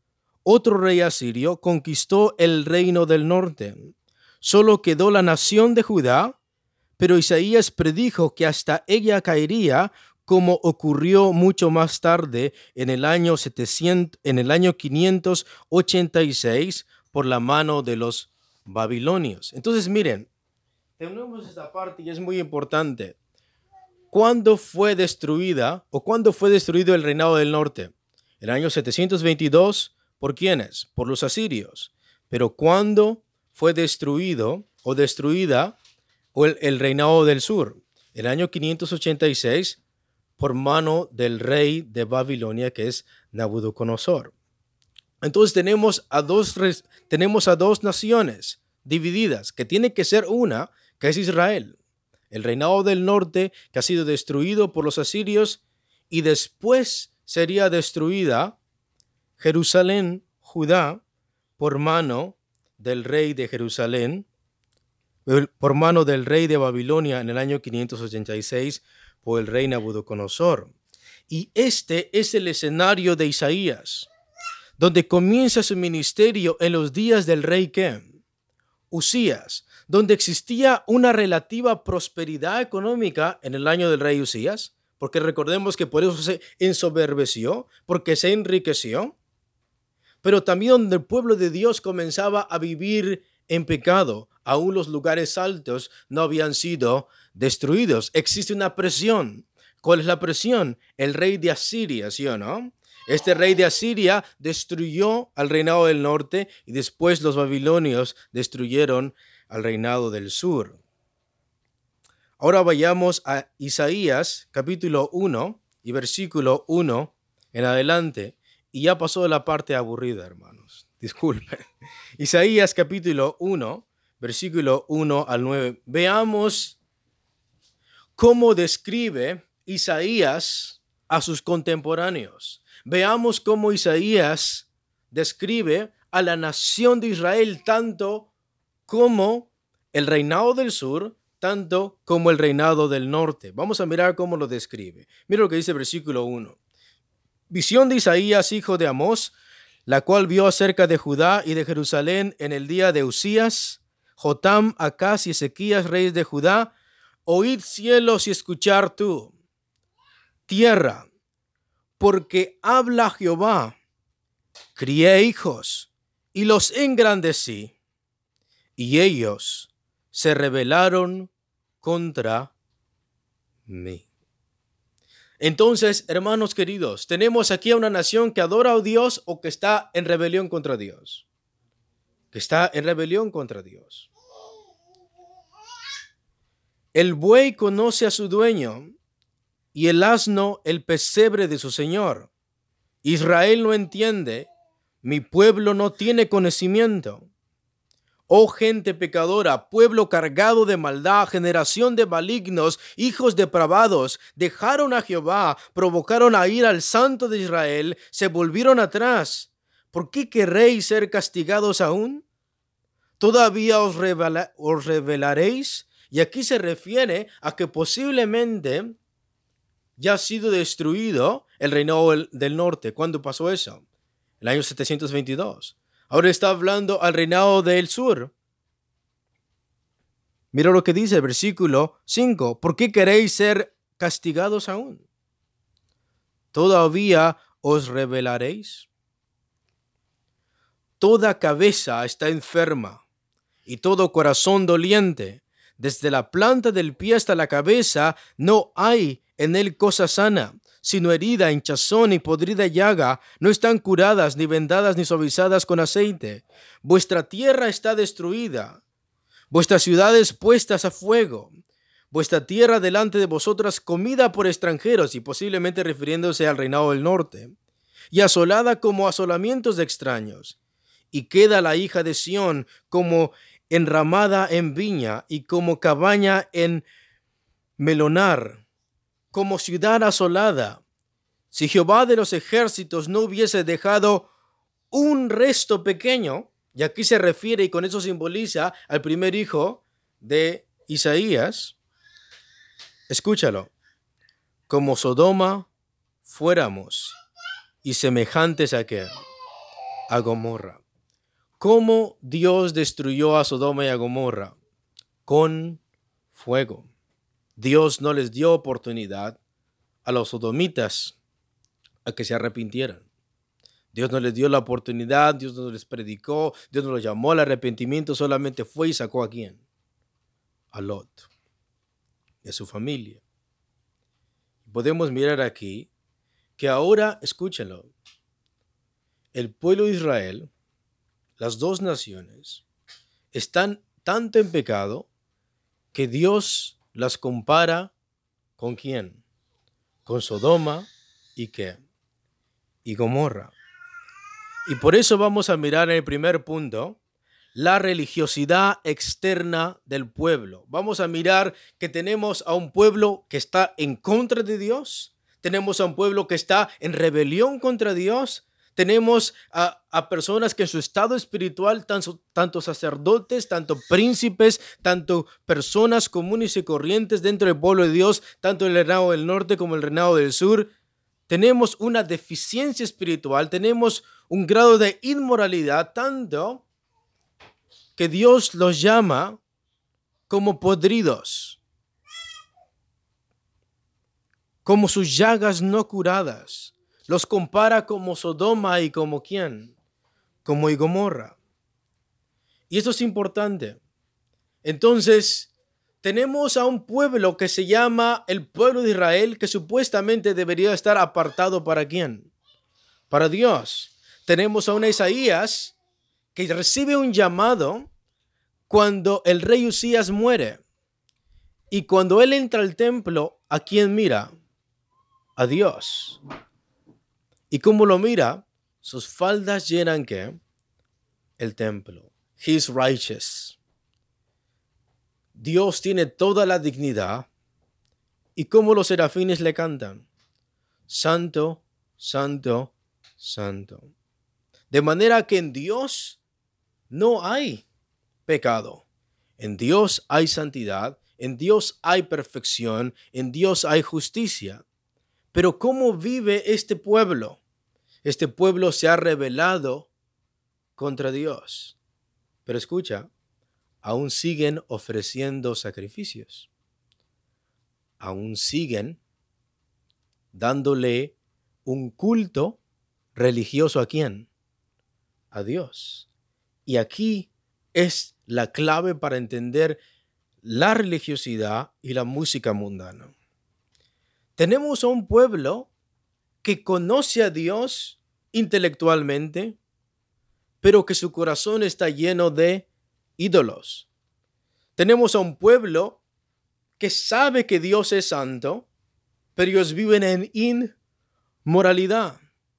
otro rey asirio conquistó el reino del norte. Solo quedó la nación de Judá, pero Isaías predijo que hasta ella caería, como ocurrió mucho más tarde en el año setecientos, en el año quinientos ochenta y seis por la mano de los babilonios. Entonces, miren, tenemos esta parte y es muy importante. ¿Cuándo fue destruida o cuándo fue destruido el reinado del norte? El año setecientos veintidós, ¿por quiénes? Por los asirios. Pero ¿cuándo fue destruido o destruida o el, el reinado del sur? El año quinientos ochenta y seis por mano del rey de Babilonia, que es Nabucodonosor. Entonces tenemos a dos, tenemos a dos naciones divididas, que tiene que ser una, que es Israel. El reinado del norte, que ha sido destruido por los asirios, y después sería destruida Jerusalén, Judá, por mano del rey de Jerusalén, por mano del rey de Babilonia en el año quinientos ochenta y seis, por el rey Nabucodonosor. Y este es el escenario de Isaías, donde comienza su ministerio en los días del rey ¿qué? Usías, donde existía una relativa prosperidad económica en el año del rey Usías, porque recordemos que por eso se ensoberbeció, porque se enriqueció, pero también donde el pueblo de Dios comenzaba a vivir en pecado. Aún los lugares altos no habían sido destruidos. Existe una presión. ¿Cuál es la presión? El rey de Asiria, ¿sí o no? Este rey de Asiria destruyó al reinado del norte y después los babilonios destruyeron al reinado del sur. Ahora vayamos a Isaías capítulo uno y versículo uno en adelante. Y ya pasó la parte aburrida, hermanos. Disculpen. Isaías capítulo uno, versículo uno al nueve. Veamos cómo describe Isaías a sus contemporáneos. Veamos cómo Isaías describe a la nación de Israel tanto como el reinado del sur, tanto como el reinado del norte. Vamos a mirar cómo lo describe. Mira lo que dice el versículo uno. Visión de Isaías, hijo de Amós, la cual vio acerca de Judá y de Jerusalén en el día de Usías, Jotam, Acaz y Ezequías, reyes de Judá. Oíd cielos y escuchar tú, tierra, porque habla Jehová. Crié hijos y los engrandecí, y ellos se rebelaron contra mí. Entonces, hermanos queridos, tenemos aquí a una nación que adora a Dios o que está en rebelión contra Dios. Que está en rebelión contra Dios. El buey conoce a su dueño y el asno el pesebre de su señor. Israel no entiende, mi pueblo no tiene conocimiento. Oh gente pecadora, pueblo cargado de maldad, generación de malignos, hijos depravados, dejaron a Jehová, provocaron a ir al Santo de Israel, se volvieron atrás. ¿Por qué querréis ser castigados aún? ¿Todavía os, revela, os rebelaréis? Y aquí se refiere a que posiblemente ya ha sido destruido el reinado del norte. ¿Cuándo pasó eso? El año setecientos veintidós. Ahora está hablando al reinado del sur. Mira lo que dice el versículo cinco. ¿Por qué queréis ser castigados aún? ¿Todavía os rebelaréis? Toda cabeza está enferma y todo corazón doliente. Desde la planta del pie hasta la cabeza no hay en él cosa sana, sino herida, hinchazón y podrida llaga. No están curadas, ni vendadas, ni suavizadas con aceite. Vuestra tierra está destruida, vuestras ciudades puestas a fuego, vuestra tierra delante de vosotras comida por extranjeros, y posiblemente refiriéndose al reinado del norte, y asolada como asolamientos de extraños. Y queda la hija de Sión como enramada en viña y como cabaña en melonar, como ciudad asolada. Si Jehová de los ejércitos no hubiese dejado un resto pequeño, y aquí se refiere y con eso simboliza al primer hijo de Isaías, escúchalo, como Sodoma fuéramos y semejantes a qué, a Gomorra. ¿Cómo Dios destruyó a Sodoma y a Gomorra? Con fuego. Dios no les dio oportunidad a los sodomitas a que se arrepintieran. Dios no les dio la oportunidad, Dios no les predicó, Dios no los llamó al arrepentimiento, solamente fue y sacó a quién? A Lot y a su familia. Podemos mirar aquí que ahora, escúchenlo, el pueblo de Israel, las dos naciones, están tanto en pecado que Dios las compara ¿con quién? Con Sodoma y ¿qué? Y Gomorra. Y por eso vamos a mirar en el primer punto la religiosidad externa del pueblo. Vamos a mirar que tenemos a un pueblo que está en contra de Dios. Tenemos a un pueblo que está en rebelión contra Dios. Tenemos a, a personas que en su estado espiritual, tanto, tanto sacerdotes, tanto príncipes, tanto personas comunes y corrientes dentro del pueblo de Dios, tanto el reinado del norte como el reinado del sur, tenemos una deficiencia espiritual, tenemos un grado de inmoralidad tanto que Dios los llama como podridos, como sus llagas no curadas. Los compara como Sodoma y como ¿quién? Como Gomorra. Y esto es importante. Entonces, tenemos a un pueblo que se llama el pueblo de Israel, que supuestamente debería estar apartado ¿para quién? Para Dios. Tenemos a un Isaías que recibe un llamado cuando el rey Usías muere. Y cuando él entra al templo, ¿a quién mira? A Dios. ¿Y cómo lo mira? Sus faldas llenan ¿qué? El templo. He's righteous. Dios tiene toda la dignidad. ¿Y cómo los serafines le cantan? Santo, santo, santo. De manera que en Dios no hay pecado. En Dios hay santidad. En Dios hay perfección. En Dios hay justicia. Pero ¿cómo vive este pueblo? Este pueblo se ha rebelado contra Dios. Pero escucha, aún siguen ofreciendo sacrificios. Aún siguen dándole un culto religioso ¿a quién? A Dios. Y aquí es la clave para entender la religiosidad y la música mundana. Tenemos a un pueblo que conoce a Dios intelectualmente, pero que su corazón está lleno de ídolos. Tenemos a un pueblo que sabe que Dios es santo, pero ellos viven en inmoralidad.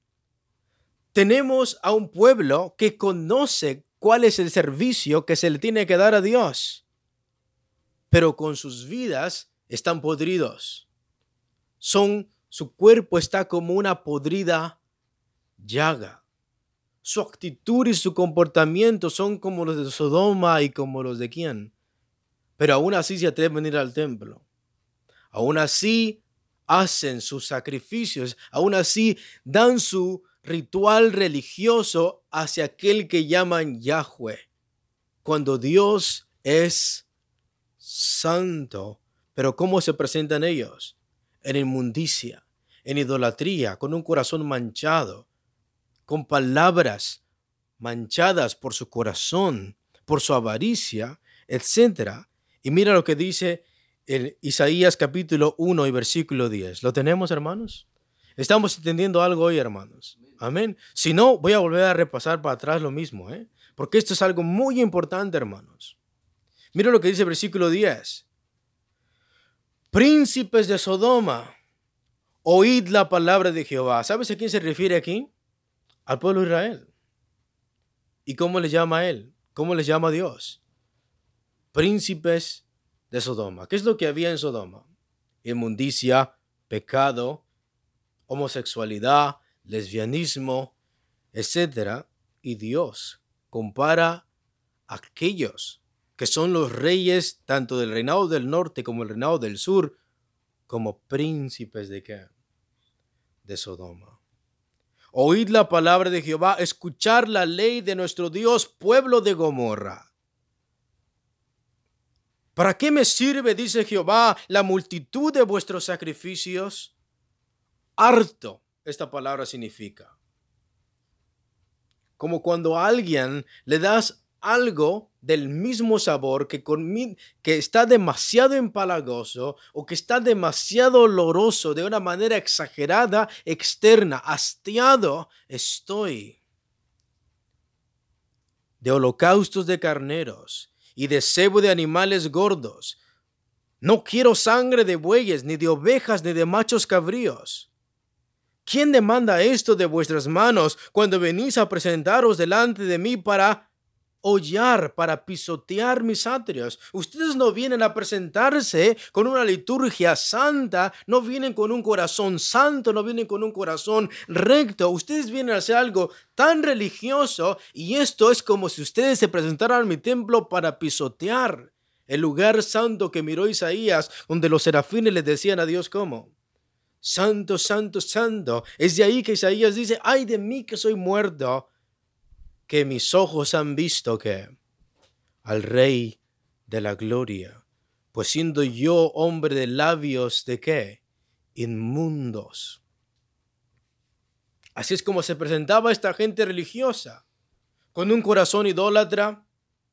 Tenemos a un pueblo que conoce cuál es el servicio que se le tiene que dar a Dios, pero con sus vidas están podridos. Son, su cuerpo está como una podrida llaga. Su actitud y su comportamiento son como los de Sodoma y como los de quién. Pero aún así se atreven a ir al templo. Aún así hacen sus sacrificios. Aún así dan su ritual religioso hacia aquel que llaman Yahweh. Cuando Dios es santo. Pero ¿cómo se presentan ellos? En inmundicia, en idolatría, con un corazón manchado, con palabras manchadas por su corazón, por su avaricia, etcétera. Y mira lo que dice en Isaías capítulo uno y versículo diez. ¿Lo tenemos, hermanos? ¿Estamos entendiendo algo hoy, hermanos? Amén. Si no, voy a volver a repasar para atrás lo mismo, ¿eh? Porque esto es algo muy importante, hermanos. Mira lo que dice el versículo diez. Príncipes de Sodoma, oíd la palabra de Jehová. ¿Sabes a quién se refiere aquí? Al pueblo de Israel. ¿Y cómo les llama a él? ¿Cómo les llama a Dios? Príncipes de Sodoma. ¿Qué es lo que había en Sodoma? Inmundicia, pecado, homosexualidad, lesbianismo, etcétera. Y Dios compara a aquellos que son los reyes tanto del reinado del norte como el reinado del sur, como príncipes de ¿qué? De Sodoma. Oíd la palabra de Jehová, escuchar la ley de nuestro Dios, pueblo de Gomorra. ¿Para qué me sirve, dice Jehová, la multitud de vuestros sacrificios? Harto, esta palabra significa. Como cuando a alguien le das algo del mismo sabor que, con, que está demasiado empalagoso o que está demasiado oloroso de una manera exagerada, externa. Hastiado estoy de holocaustos de carneros y de cebo de animales gordos. No quiero sangre de bueyes, ni de ovejas, ni de machos cabríos. ¿Quién demanda esto de vuestras manos cuando venís a presentaros delante de mí para hollar, para pisotear mis atrios? Ustedes no vienen a presentarse con una liturgia santa, no vienen con un corazón santo, no vienen con un corazón recto. Ustedes vienen a hacer algo tan religioso y esto es como si ustedes se presentaran a mi templo para pisotear el lugar santo que miró Isaías, donde los serafines les decían a Dios ¿cómo? Santo, santo, santo. Es de ahí que Isaías dice, ay de mí que soy muerto, que mis ojos han visto que al Rey de la gloria, pues siendo yo hombre de labios de qué, inmundos. Así es como se presentaba esta gente religiosa, con un corazón idólatra,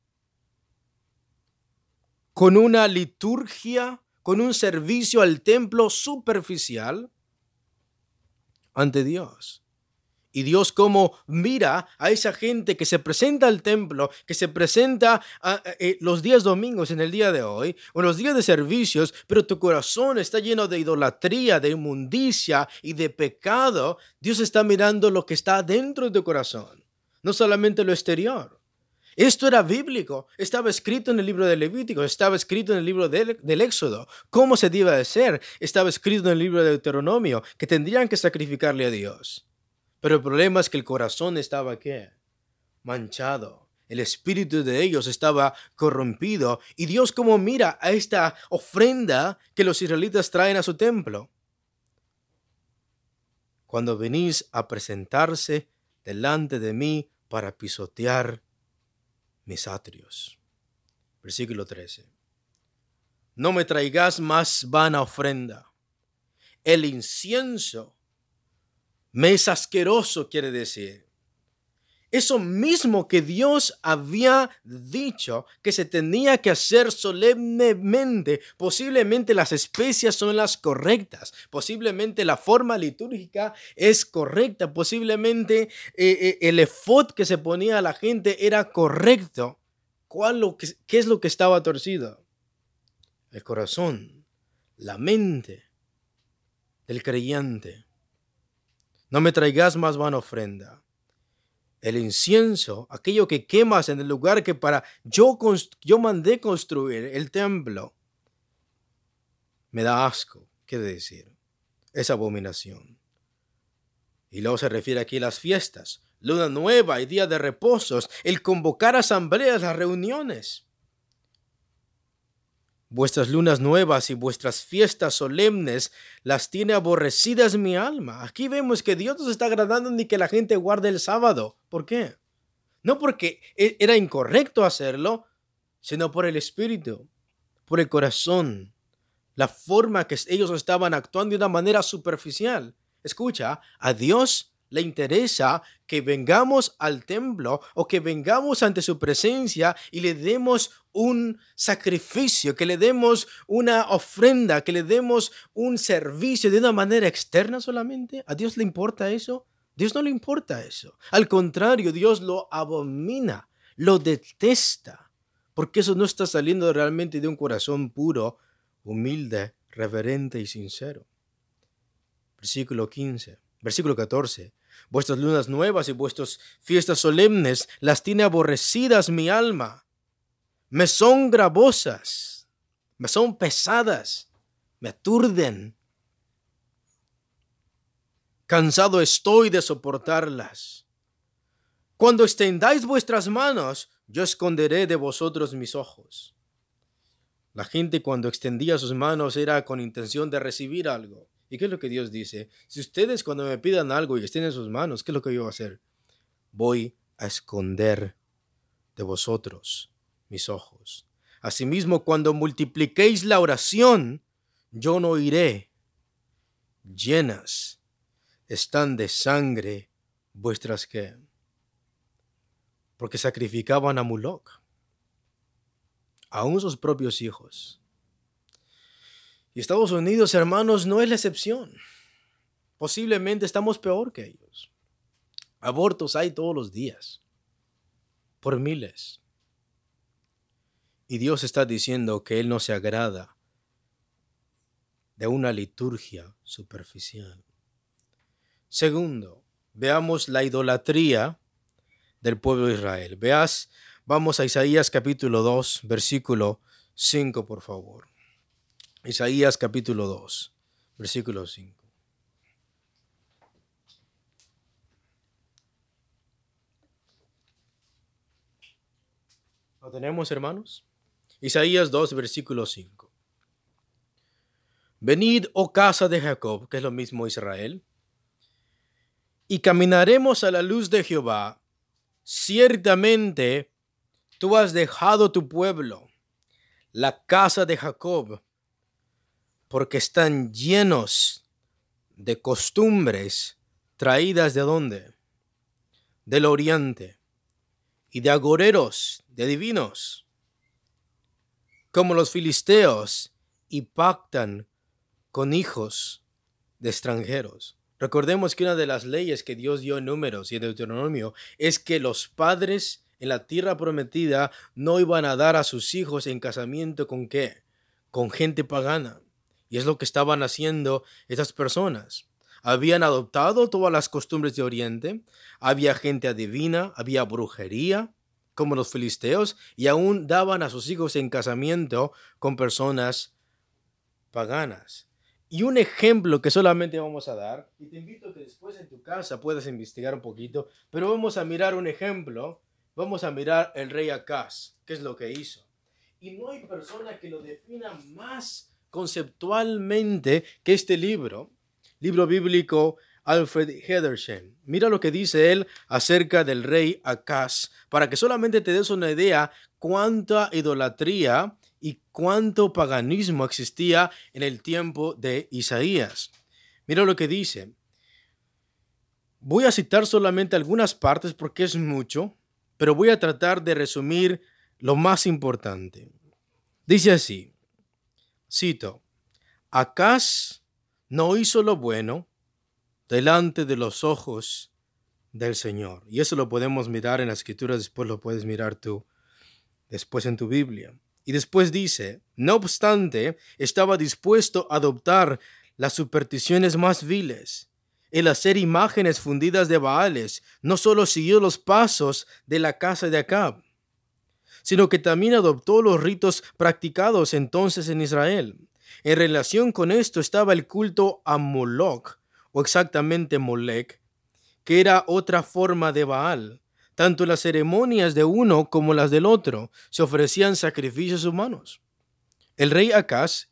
con una liturgia, con un servicio al templo superficial ante Dios. Y Dios como mira a esa gente que se presenta al templo, que se presenta a, a, a, los días domingos en el día de hoy, o los días de servicios, pero tu corazón está lleno de idolatría, de inmundicia y de pecado. Dios está mirando lo que está dentro de tu corazón, no solamente lo exterior. Esto era bíblico, estaba escrito en el libro de Levítico, estaba escrito en el libro del, del Éxodo. ¿Cómo se debía de hacer? Estaba escrito en el libro de Deuteronomio, que tendrían que sacrificarle a Dios. Pero el problema es que el corazón estaba, ¿qué? Manchado. El espíritu de ellos estaba corrompido. Y Dios como mira a esta ofrenda que los israelitas traen a su templo. Cuando venís a presentarse delante de mí para pisotear mis atrios. Versículo trece. No me traigas más vana ofrenda. El incienso me es asqueroso, quiere decir. Eso mismo que Dios había dicho que se tenía que hacer solemnemente. Posiblemente las especias son las correctas. Posiblemente la forma litúrgica es correcta. Posiblemente eh, eh, el efod que se ponía a la gente era correcto. ¿Cuál lo que, ¿Qué es lo que estaba torcido? El corazón, la mente del creyente. No me traigas más vana ofrenda. El incienso, aquello que quemas en el lugar que para yo, yo mandé construir, el templo, me da asco, quiere decir, es abominación. Y luego se refiere aquí a las fiestas, luna nueva y día de reposos, el convocar asambleas, las reuniones. Vuestras lunas nuevas y vuestras fiestas solemnes las tiene aborrecidas mi alma. Aquí vemos que Dios no se está agradando ni que la gente guarde el sábado. ¿Por qué? No porque era incorrecto hacerlo, sino por el espíritu, por el corazón, la forma que ellos estaban actuando de una manera superficial. Escucha, a Dios le interesa que vengamos al templo o que vengamos ante su presencia y le demos un sacrificio, que le demos una ofrenda, que le demos un servicio de una manera externa solamente. ¿A Dios le importa eso? Dios no le importa eso. Al contrario, Dios lo abomina, lo detesta, porque eso no está saliendo realmente de un corazón puro, humilde, reverente y sincero. Versículo quince, versículo catorce. Vuestras lunas nuevas y vuestras fiestas solemnes las tiene aborrecidas mi alma. Me son gravosas, me son pesadas, me aturden. Cansado estoy de soportarlas. Cuando extendáis vuestras manos, yo esconderé de vosotros mis ojos. La gente cuando extendía sus manos era con intención de recibir algo. ¿Y qué es lo que Dios dice? Si ustedes cuando me pidan algo y estén en sus manos, ¿qué es lo que yo voy a hacer? Voy a esconder de vosotros mis ojos. Asimismo, cuando multipliquéis la oración, yo no iré. Llenas están de sangre vuestras que, porque sacrificaban a Moloch, aún sus propios hijos. Y Estados Unidos, hermanos, no es la excepción. Posiblemente estamos peor que ellos. Abortos hay todos los días, por miles. Y Dios está diciendo que Él no se agrada de una liturgia superficial. Segundo, veamos la idolatría del pueblo de Israel. Veas, vamos a Isaías capítulo dos, versículo cinco, por favor. Isaías capítulo dos, versículo cinco. ¿Lo tenemos, hermanos? Isaías dos, versículo cinco. Venid, oh casa de Jacob, que es lo mismo Israel, y caminaremos a la luz de Jehová. Ciertamente tú has dejado tu pueblo, la casa de Jacob, porque están llenos de costumbres traídas de dónde? Del oriente, y de agoreros, de adivinos, como los filisteos, y pactan con hijos de extranjeros. Recordemos que una de las leyes que Dios dio en Números y en Deuteronomio es que los padres en la tierra prometida no iban a dar a sus hijos en casamiento con qué? Con gente pagana. Y es lo que estaban haciendo estas personas. Habían adoptado todas las costumbres de Oriente, había gente adivina, había brujería, como los filisteos, y aún daban a sus hijos en casamiento con personas paganas. Y un ejemplo que solamente vamos a dar, y te invito a que después en tu casa puedas investigar un poquito, pero vamos a mirar un ejemplo, vamos a mirar el rey Acaz, qué es lo que hizo. Y no hay persona que lo defina más conceptualmente que este libro, libro bíblico Alfred Hedersheim. Mira lo que dice él acerca del rey Acaz, para que solamente te des una idea cuánta idolatría y cuánto paganismo existía en el tiempo de Isaías. Mira lo que dice. Voy a citar solamente algunas partes porque es mucho, pero voy a tratar de resumir lo más importante. Dice así, cito, Acaz no hizo lo bueno delante de los ojos del Señor. Y eso lo podemos mirar en la Escritura, después lo puedes mirar tú, después en tu Biblia. Y después dice, no obstante, estaba dispuesto a adoptar las supersticiones más viles. El hacer imágenes fundidas de Baales no solo siguió los pasos de la casa de Acab, sino que también adoptó los ritos practicados entonces en Israel. En relación con esto estaba el culto a Moloch, o exactamente Molech, que era otra forma de Baal. Tanto las ceremonias de uno como las del otro se ofrecían sacrificios humanos. El rey Acaz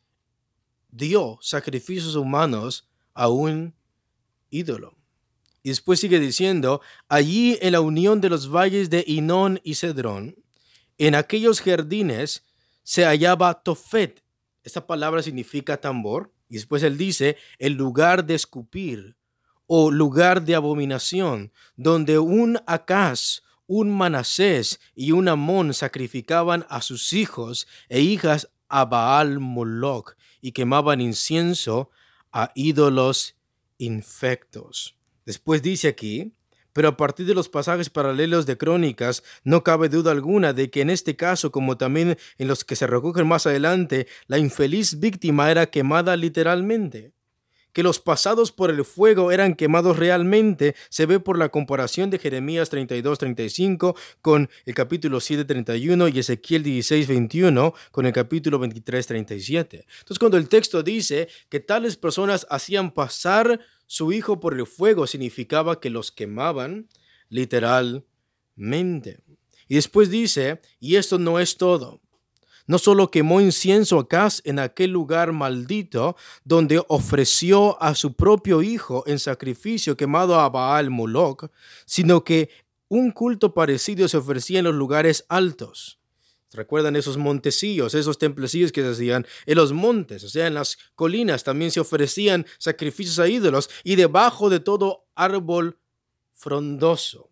dio sacrificios humanos a un ídolo. Y después sigue diciendo, allí en la unión de los valles de Hinón y Cedrón, en aquellos jardines se hallaba Tofet. Esta palabra significa tambor. Y después él dice, el lugar de escupir o lugar de abominación, donde un Acaz, un Manasés y un Amón sacrificaban a sus hijos e hijas a Baal Moloch y quemaban incienso a ídolos infectos. Después dice aquí, pero a partir de los pasajes paralelos de Crónicas, no cabe duda alguna de que en este caso, como también en los que se recogen más adelante, la infeliz víctima era quemada literalmente. Que los pasados por el fuego eran quemados realmente se ve por la comparación de Jeremías treinta y dos treinta y cinco con el capítulo siete treinta y uno y Ezequiel dieciséis veintiuno con el capítulo veintitrés treinta y siete. Entonces, cuando el texto dice que tales personas hacían pasar su hijo por el fuego, significaba que los quemaban literalmente. Y después dice, y esto no es todo. No solo quemó incienso Acaz en aquel lugar maldito donde ofreció a su propio hijo en sacrificio quemado a Baal Moloch, sino que un culto parecido se ofrecía en los lugares altos. ¿Recuerdan esos montecillos, esos templecillos que se hacían en los montes? O sea, en las colinas también se ofrecían sacrificios a ídolos y debajo de todo árbol frondoso.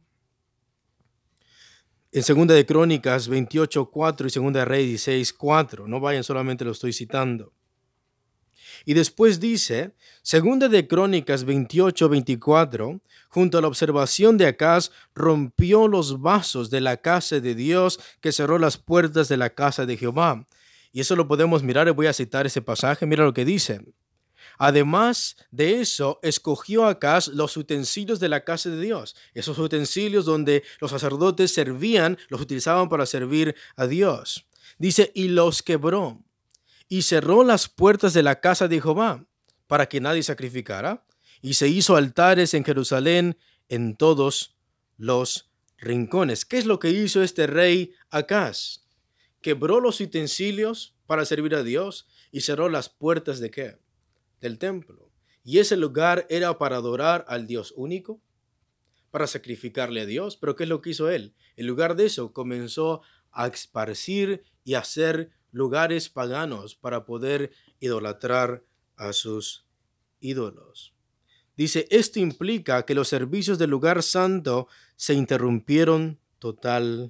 En Segunda de Crónicas veintiocho cuatro y Segunda de Reyes dieciséis cuatro. No vayan, solamente lo estoy citando. Y después dice, Segunda de Crónicas veintiocho veinticuatro, junto a la observación de Acaz, rompió los vasos de la casa de Dios, que cerró las puertas de la casa de Jehová. Y eso lo podemos mirar, y voy a citar ese pasaje. Mira lo que dice. Además de eso, escogió Acaz los utensilios de la casa de Dios. Esos utensilios donde los sacerdotes servían, los utilizaban para servir a Dios. Dice, y los quebró. Y cerró las puertas de la casa de Jehová para que nadie sacrificara. Y se hizo altares en Jerusalén en todos los rincones. ¿Qué es lo que hizo este rey Acaz? Quebró los utensilios para servir a Dios y cerró las puertas de ¿qué? Del templo. Y ese lugar era para adorar al Dios único, para sacrificarle a Dios. Pero ¿qué es lo que hizo él? En lugar de eso, comenzó a esparcir y a hacer lugares paganos para poder idolatrar a sus ídolos. Dice, esto implica que los servicios del lugar santo se interrumpieron totalmente.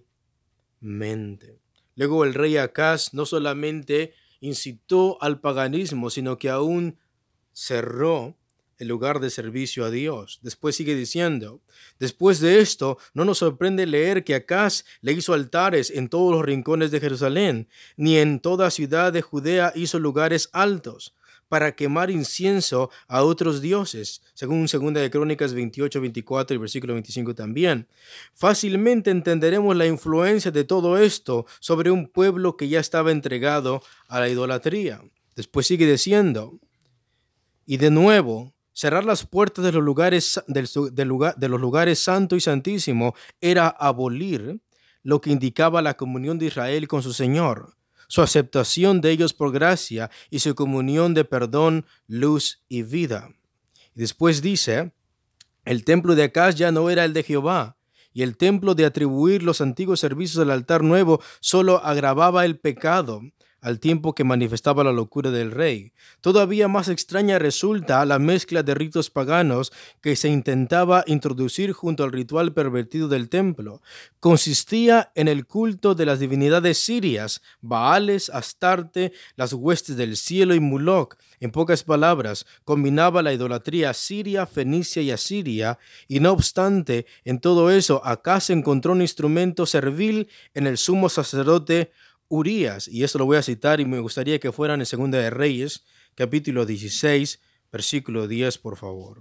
Luego el rey Acaz no solamente incitó al paganismo, sino que aún cerró el lugar de servicio a Dios. Después sigue diciendo, después de esto, no nos sorprende leer que Acaz le hizo altares en todos los rincones de Jerusalén, ni en toda ciudad de Judea hizo lugares altos para quemar incienso a otros dioses, según Segunda de Crónicas veintiocho veinticuatro y versículo veinticinco también. Fácilmente entenderemos la influencia de todo esto sobre un pueblo que ya estaba entregado a la idolatría. Después sigue diciendo, y de nuevo, cerrar las puertas de los lugares, del, del lugar, de los lugares santo y santísimo era abolir lo que indicaba la comunión de Israel con su Señor, su aceptación de ellos por gracia y su comunión de perdón, luz y vida. Y después dice, el templo de Acaz ya no era el de Jehová, y el templo de atribuir los antiguos servicios al altar nuevo solo agravaba el pecado, al tiempo que manifestaba la locura del rey. Todavía más extraña resulta la mezcla de ritos paganos que se intentaba introducir junto al ritual pervertido del templo. Consistía en el culto de las divinidades sirias, Baales, Astarte, las huestes del cielo y Moloch. En pocas palabras, combinaba la idolatría siria, fenicia y asiria, y no obstante, en todo eso, Acaz encontró un instrumento servil en el sumo sacerdote Urías, y esto lo voy a citar y me gustaría que fueran en Segunda de Reyes, capítulo dieciséis, versículo diez, por favor.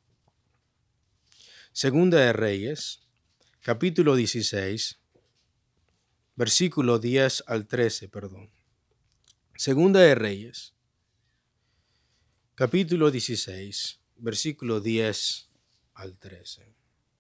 Segunda de Reyes, capítulo dieciséis, versículo diez al trece, perdón. Segunda de Reyes, capítulo dieciséis, versículo diez al trece.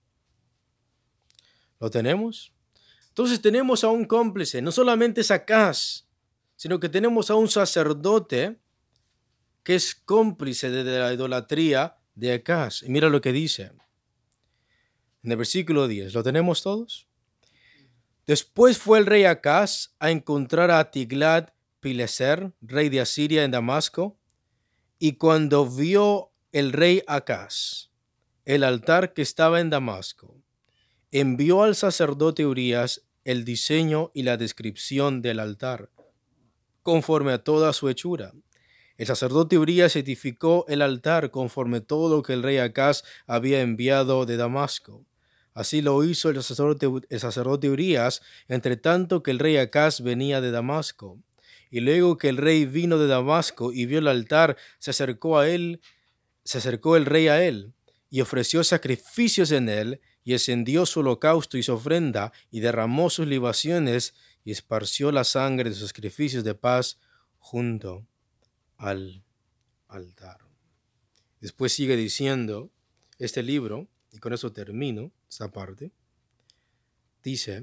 ¿Lo tenemos? Entonces tenemos a un cómplice, no solamente es Acaz, sino que tenemos a un sacerdote que es cómplice de la idolatría de Acaz. Y mira lo que dice en el versículo diez. ¿Lo tenemos todos? Después fue el rey Acaz a encontrar a Tiglat-Pileser, rey de Asiria, en Damasco, y cuando vio el rey Acaz el altar que estaba en Damasco, envió al sacerdote Urías el diseño y la descripción del altar, conforme a toda su hechura. El sacerdote Urías edificó el altar conforme todo lo que el rey Acaz había enviado de Damasco. Así lo hizo el sacerdote, el sacerdote Urías, entre tanto que el rey Acaz venía de Damasco. Y luego que el rey vino de Damasco y vio el altar, se acercó a él, se acercó el rey a él, y ofreció sacrificios en él, y encendió su holocausto y su ofrenda, y derramó sus libaciones, y esparció la sangre de sus sacrificios de paz junto al altar. Después sigue diciendo este libro, y con eso termino esta parte. Dice,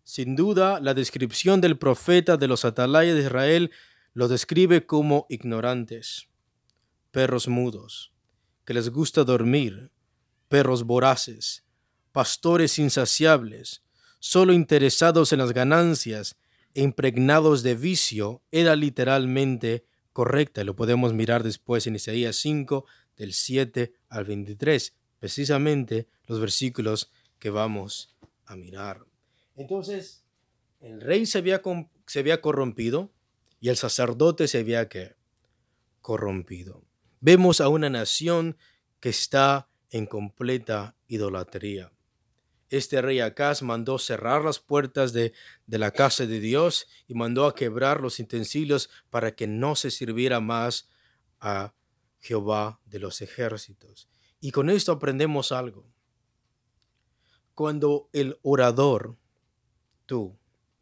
Sin duda, la descripción del profeta de los atalayas de Israel los describe como ignorantes, perros mudos, que les gusta dormir, perros voraces, pastores insaciables, solo interesados en las ganancias e impregnados de vicio. Era literalmente correcta. Lo podemos mirar después en Isaías cinco, del siete al veintitrés, precisamente los versículos que vamos a mirar. Entonces, el rey se había, se había corrompido y el sacerdote se había ¿qué? corrompido. Vemos a una nación que está en completa idolatría. Este rey Acaz mandó cerrar las puertas de, de la casa de Dios y mandó a quebrar los utensilios para que no se sirviera más a Jehová de los ejércitos. Y con esto aprendemos algo. Cuando el orador, tú,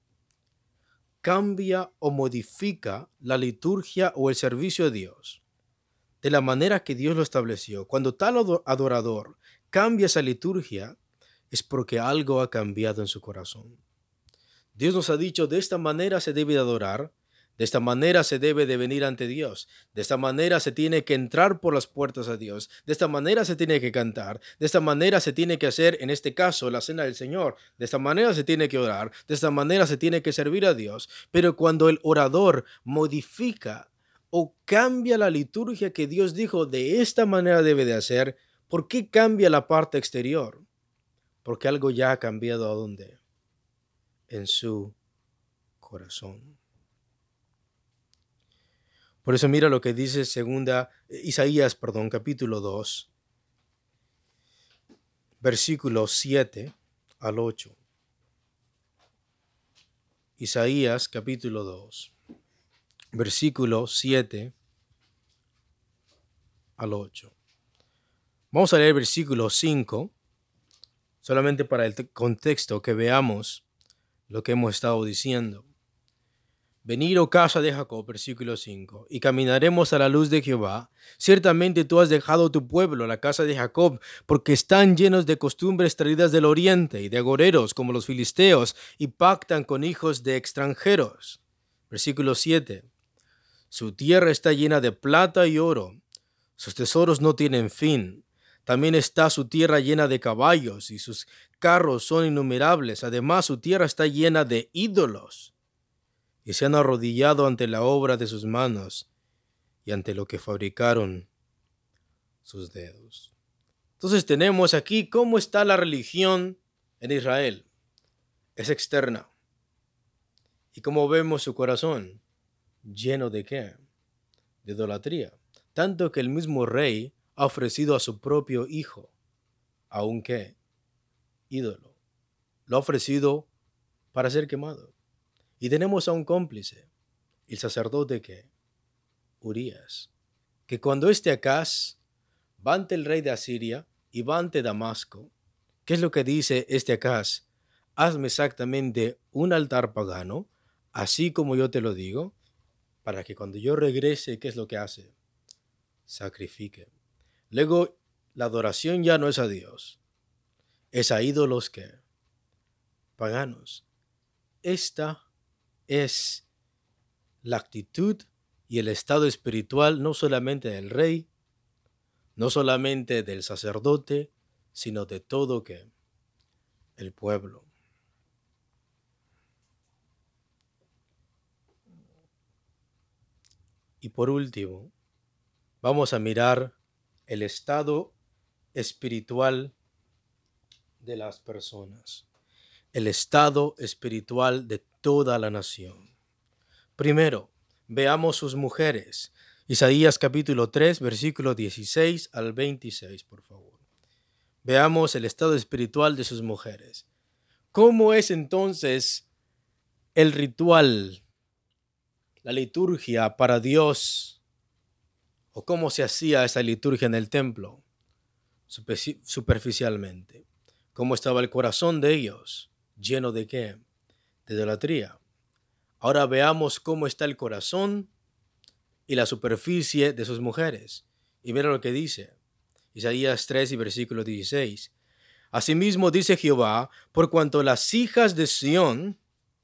cambia o modifica la liturgia o el servicio de Dios de la manera que Dios lo estableció, cuando tal adorador cambia esa liturgia, es porque algo ha cambiado en su corazón. Dios nos ha dicho, de esta manera se debe de adorar, de esta manera se debe de venir ante Dios, de esta manera se tiene que entrar por las puertas a Dios, de esta manera se tiene que cantar, de esta manera se tiene que hacer, en este caso, la cena del Señor, de esta manera se tiene que orar, de esta manera se tiene que servir a Dios. Pero cuando el orador modifica o cambia la liturgia que Dios dijo de esta manera debe de hacer, ¿por qué cambia la parte exterior? Porque algo ya ha cambiado. ¿A dónde? En su corazón. Por eso mira lo que dice segunda Isaías, perdón, capítulo dos, versículos siete al ocho. Isaías capítulo dos, versículo siete al ocho. Vamos a leer el versículo cinco, solamente para el contexto, que veamos lo que hemos estado diciendo. Venid, oh casa de Jacob, versículo cinco, y caminaremos a la luz de Jehová. Ciertamente tú has dejado tu pueblo, la casa de Jacob, porque están llenos de costumbres traídas del oriente y de agoreros como los filisteos, y pactan con hijos de extranjeros. Versículo siete. Su tierra está llena de plata y oro, sus tesoros no tienen fin. También está su tierra llena de caballos, y sus carros son innumerables. Además, su tierra está llena de ídolos, y se han arrodillado ante la obra de sus manos y ante lo que fabricaron sus dedos. Entonces tenemos aquí cómo está la religión en Israel. Es externa. Y cómo vemos su corazón, lleno de ¿qué? De idolatría. Tanto que el mismo rey ha ofrecido a su propio hijo a un ¿qué? Ídolo. Lo ha ofrecido para ser quemado. Y tenemos a un cómplice, el sacerdote que Urías, que cuando este Acaz va ante el rey de Asiria y va ante Damasco, ¿qué es lo que dice este Acaz? Hazme exactamente un altar pagano, así como yo te lo digo, para que cuando yo regrese, ¿qué es lo que hace? Sacrifique. Luego, la adoración ya no es a Dios, es a ídolos que paganos. Esta es la actitud y el estado espiritual no solamente del rey, no solamente del sacerdote, sino de todo que el pueblo. Y por último, vamos a mirar el estado espiritual de las personas, el estado espiritual de toda la nación. Primero, veamos sus mujeres. Isaías capítulo tres, versículo dieciséis al veintiséis, por favor. Veamos el estado espiritual de sus mujeres. ¿Cómo es entonces el ritual, la liturgia para Dios? ¿O cómo se hacía esa liturgia en el templo? Superficialmente. ¿Cómo estaba el corazón de ellos? ¿Lleno de qué? De idolatría. Ahora veamos cómo está el corazón y la superficie de sus mujeres. Y mira lo que dice Isaías tres y versículo dieciséis. Asimismo dice Jehová, por cuanto las hijas de Sión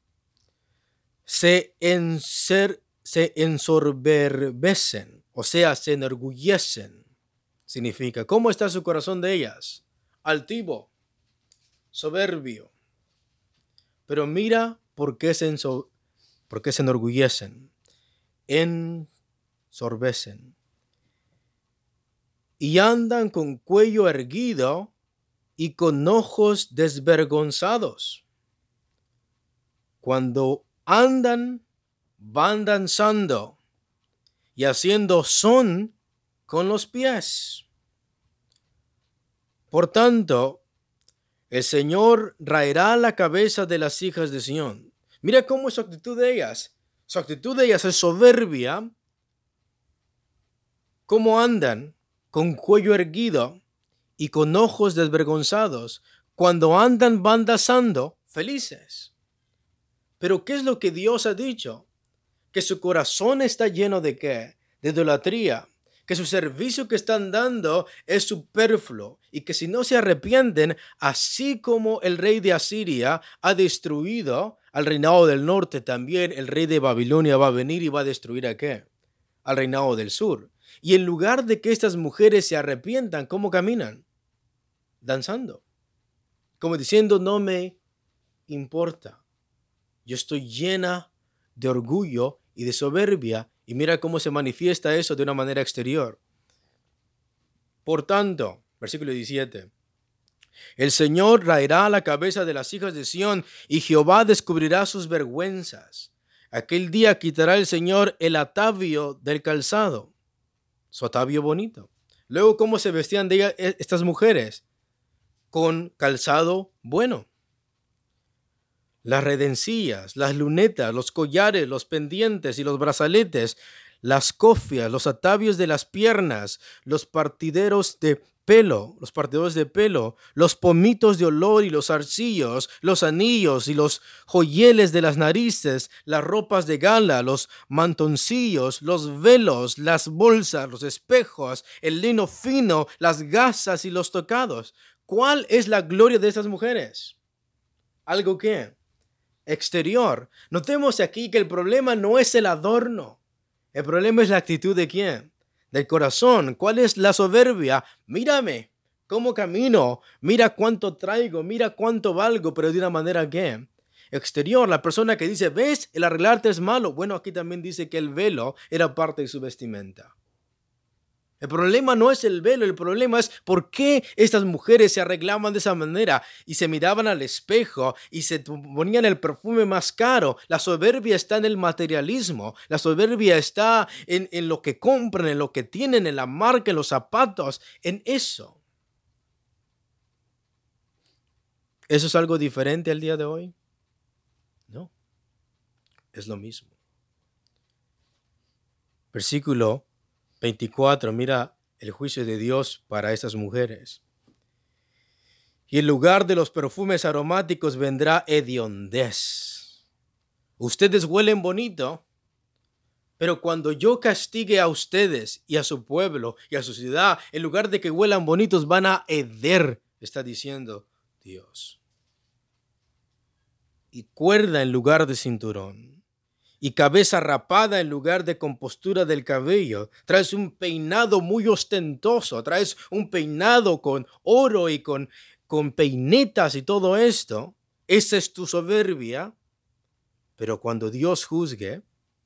se, enser, se ensoberbecen, o sea, se enorgullecen. Significa, ¿cómo está su corazón de ellas? Altivo, soberbio. Pero mira por qué se, enso, por qué se enorgullecen, ensorbecen. Y andan con cuello erguido y con ojos desvergonzados. Cuando andan, van danzando y haciendo son con los pies. Por tanto, el Señor raerá la cabeza de las hijas de Sión. Mira cómo es su actitud de ellas. Su actitud de ellas es soberbia. Cómo andan con cuello erguido y con ojos desvergonzados. Cuando andan, van danzando felices. Pero ¿qué es lo que Dios ha dicho? Que su corazón está lleno de ¿qué? De idolatría. Que su servicio que están dando es superfluo y que si no se arrepienten, así como el rey de Asiria ha destruido al reinado del norte, también el rey de Babilonia va a venir y va a destruir ¿a qué? Al reinado del sur. Y en lugar de que estas mujeres se arrepientan, ¿cómo caminan? Danzando. Como diciendo, no me importa. Yo estoy llena de orgullo y de soberbia. Y mira cómo se manifiesta eso de una manera exterior. Por tanto, versículo diecisiete. El Señor raerá la cabeza de las hijas de Sión y Jehová descubrirá sus vergüenzas. Aquel día quitará el Señor el atavio del calzado. Su atavio bonito. Luego, ¿cómo se vestían de ellas estas mujeres? Con calzado bueno. Las redencillas, las lunetas, los collares, los pendientes y los brazaletes, las cofias, los atavios de las piernas, los partideros de pelo, los partidores de pelo, los pomitos de olor y los arcillos, los anillos y los joyeles de las narices, las ropas de gala, los mantoncillos, los velos, las bolsas, los espejos, el lino fino, las gasas y los tocados. ¿Cuál es la gloria de estas mujeres? ¿Algo qué? Exterior. Notemos aquí que el problema no es el adorno. El problema es la actitud de quién? Del corazón. ¿Cuál es la soberbia? Mírame cómo camino. Mira cuánto traigo. Mira cuánto valgo. Pero de una manera ¿qué? Exterior. La persona que dice, ¿ves? El arreglarte es malo. Bueno, aquí también dice que el velo era parte de su vestimenta. El problema no es el velo, el problema es por qué estas mujeres se arreglaban de esa manera y se miraban al espejo y se ponían el perfume más caro. La soberbia está en el materialismo, la soberbia está en, en lo que compran, en lo que tienen, en la marca, en los zapatos, en eso. ¿Eso es algo diferente al día de hoy? No, es lo mismo. Versículo veinticuatro, mira el juicio de Dios para estas mujeres. Y en lugar de los perfumes aromáticos vendrá hediondez. Ustedes huelen bonito, pero cuando yo castigue a ustedes y a su pueblo y a su ciudad, en lugar de que huelan bonitos, van a heder, está diciendo Dios. Y cuerda en lugar de cinturón. Y cabeza rapada en lugar de compostura del cabello. Traes un peinado muy ostentoso. Traes un peinado con oro y con, con peinetas y todo esto. Esa es tu soberbia. Pero cuando Dios juzgue,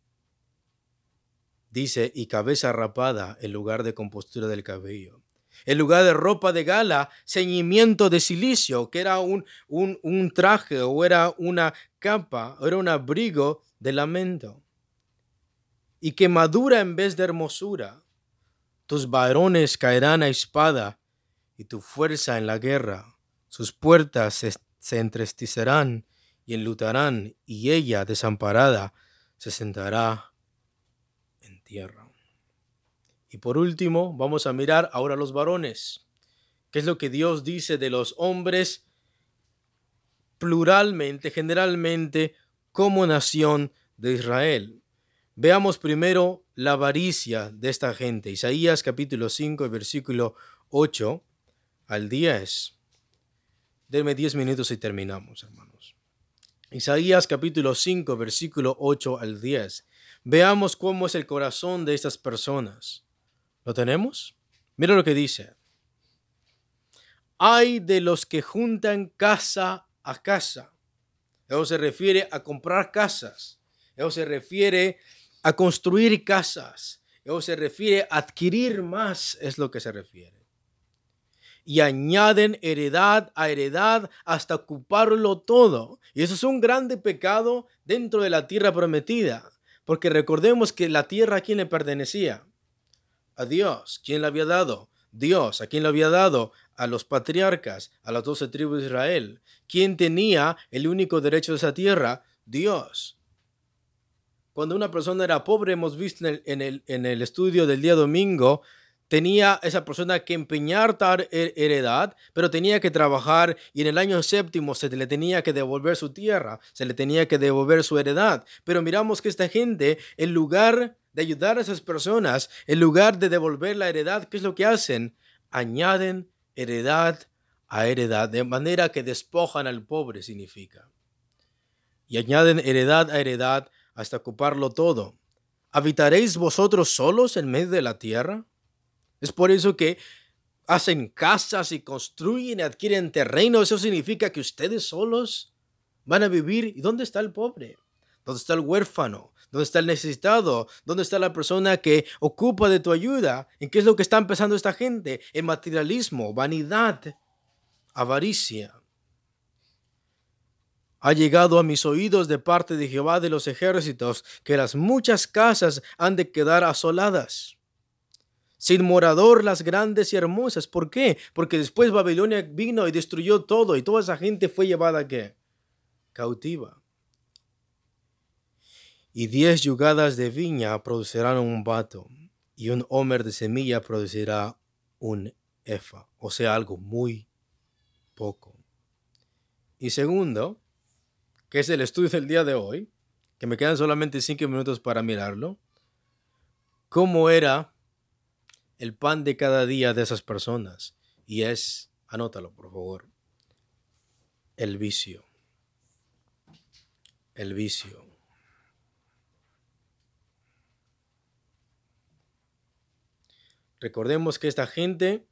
dice, y cabeza rapada en lugar de compostura del cabello. En lugar de ropa de gala, ceñimiento de silicio, que era un, un, un traje o era una capa, o era un abrigo de lamento. Y quemadura en vez de hermosura. Tus varones caerán a espada y tu fuerza en la guerra. Sus puertas se, se entristecerán y enlutarán, y ella, desamparada, se sentará en tierra. Y por último, vamos a mirar ahora a los varones. ¿Qué es lo que Dios dice de los hombres pluralmente, generalmente, como nación de Israel? Veamos primero la avaricia de esta gente. Isaías capítulo cinco, versículo ocho al diez. Denme diez minutos y terminamos, hermanos. Isaías capítulo cinco, versículo ocho al diez. Veamos cómo es el corazón de estas personas. ¿Lo tenemos? Mira lo que dice. Ay de los que juntan casa a casa. Eso se refiere a comprar casas. Eso se refiere a construir casas. Eso se refiere a adquirir más, es lo que se refiere. Y añaden heredad a heredad hasta ocuparlo todo. Y eso es un grande pecado dentro de la tierra prometida. Porque recordemos que la tierra, ¿a quién le pertenecía? A Dios. ¿Quién la había dado? Dios. ¿A quién le había dado? A los patriarcas, a las doce tribus de Israel. ¿Quién tenía el único derecho de esa tierra? Dios. Cuando una persona era pobre, hemos visto en el, en el, en el estudio del día domingo, tenía esa persona que empeñar tal heredad, pero tenía que trabajar y en el año séptimo se le tenía que devolver su tierra, se le tenía que devolver su heredad. Pero miramos que esta gente, en lugar de ayudar a esas personas, en lugar de devolver la heredad, ¿qué es lo que hacen? Añaden heredad a heredad, de manera que despojan al pobre, significa. Y añaden heredad a heredad hasta ocuparlo todo. ¿Habitaréis vosotros solos en medio de la tierra? Es por eso que hacen casas y construyen y adquieren terreno. Eso significa que ustedes solos van a vivir. ¿Y dónde está el pobre? ¿Dónde está el huérfano? ¿Dónde está el necesitado? ¿Dónde está la persona que ocupa de tu ayuda? ¿En qué es lo que está empezando esta gente? En materialismo, vanidad, avaricia. Ha llegado a mis oídos de parte de Jehová de los ejércitos que las muchas casas han de quedar asoladas, sin morador las grandes y hermosas. ¿Por qué? Porque después Babilonia vino y destruyó todo y toda esa gente fue llevada ¿a qué? Cautiva. Y diez yugadas de viña producirán un bato y un homer de semilla producirá un efa, o sea, algo muy poco. Y segundo, que es el estudio del día de hoy, que me quedan solamente cinco minutos para mirarlo, ¿cómo era el pan de cada día de esas personas? Y es, anótalo por favor, el vicio. El vicio. Recordemos que esta gente,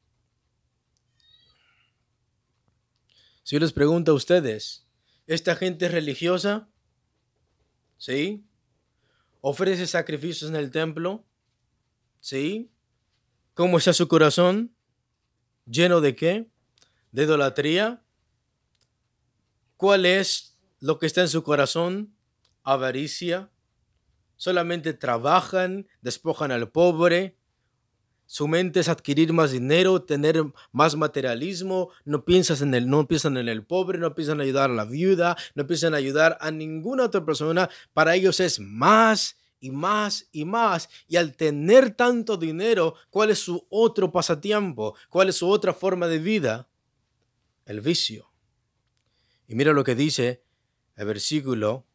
si yo les pregunto a ustedes, ¿esta gente es religiosa? ¿Sí? ¿Ofrece sacrificios en el templo? ¿Sí? ¿Cómo está su corazón? ¿Lleno de qué? ¿De idolatría? ¿Cuál es lo que está en su corazón? Avaricia. Solamente trabajan, despojan al pobre. Su mente es adquirir más dinero, tener más materialismo. No piensan en el, no piensan en el pobre, no piensan en ayudar a la viuda, no piensan en ayudar a ninguna otra persona. Para ellos es más y más y más. Y al tener tanto dinero, ¿cuál es su otro pasatiempo? ¿Cuál es su otra forma de vida? El vicio. Y mira lo que dice el versículo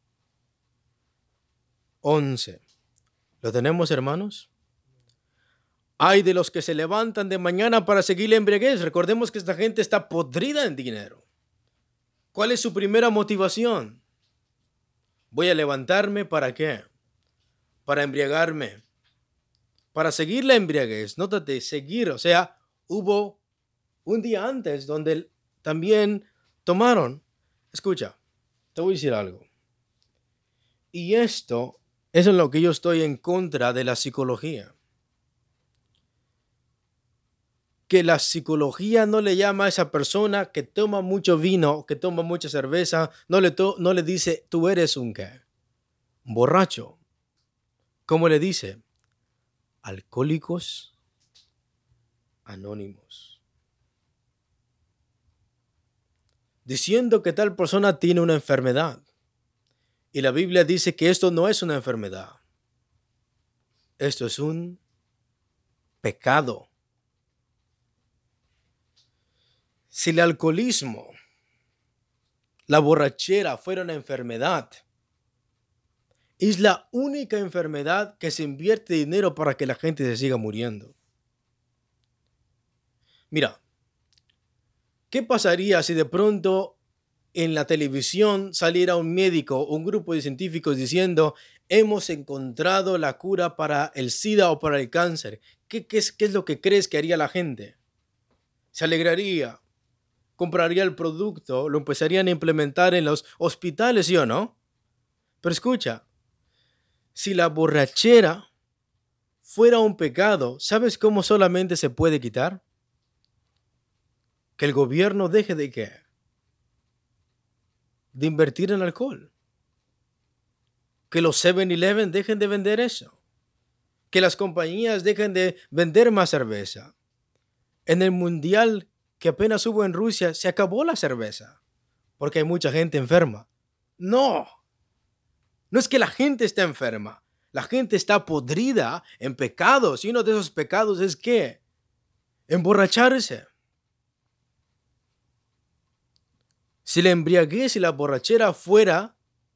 once. ¿Lo tenemos, hermanos? Hay de los que se levantan de mañana para seguir la embriaguez. Recordemos que esta gente está podrida en dinero. ¿Cuál es su primera motivación? Voy a levantarme ¿para qué? Para embriagarme. Para seguir la embriaguez. Nótate, seguir. O sea, hubo un día antes donde también tomaron. Escucha, te voy a decir algo. Y esto es en lo que yo estoy en contra de la psicología. Que la psicología no le llama a esa persona que toma mucho vino, que toma mucha cerveza, no le, to- no le dice, tú eres un ¿qué? Borracho. ¿Cómo le dice? Alcohólicos Anónimos. Diciendo que tal persona tiene una enfermedad. Y la Biblia dice que esto no es una enfermedad. Esto es un pecado. Si el alcoholismo, la borrachera fuera una enfermedad, es la única enfermedad que se invierte dinero para que la gente se siga muriendo. Mira, ¿Qué pasaría si de pronto en la televisión saliera un médico, un grupo de científicos diciendo, hemos encontrado la cura para el SIDA o para el cáncer? ¿Qué, qué es, qué es lo que crees que haría la gente? Se alegraría, compraría el producto, lo empezarían a implementar en los hospitales, ¿sí o no? Pero escucha, si la borrachera fuera un pecado, ¿sabes cómo solamente se puede quitar? Que el gobierno deje de qué? De invertir en alcohol. Que los seven eleven dejen de vender eso. Que las compañías dejen de vender más cerveza. En el mundial que apenas hubo en Rusia, se acabó la cerveza. Porque hay mucha gente enferma. No. No es que la gente esté enferma. La gente está podrida en pecados. Y uno de esos pecados es ¿qué? Emborracharse. Si la embriaguez y la borrachera fuera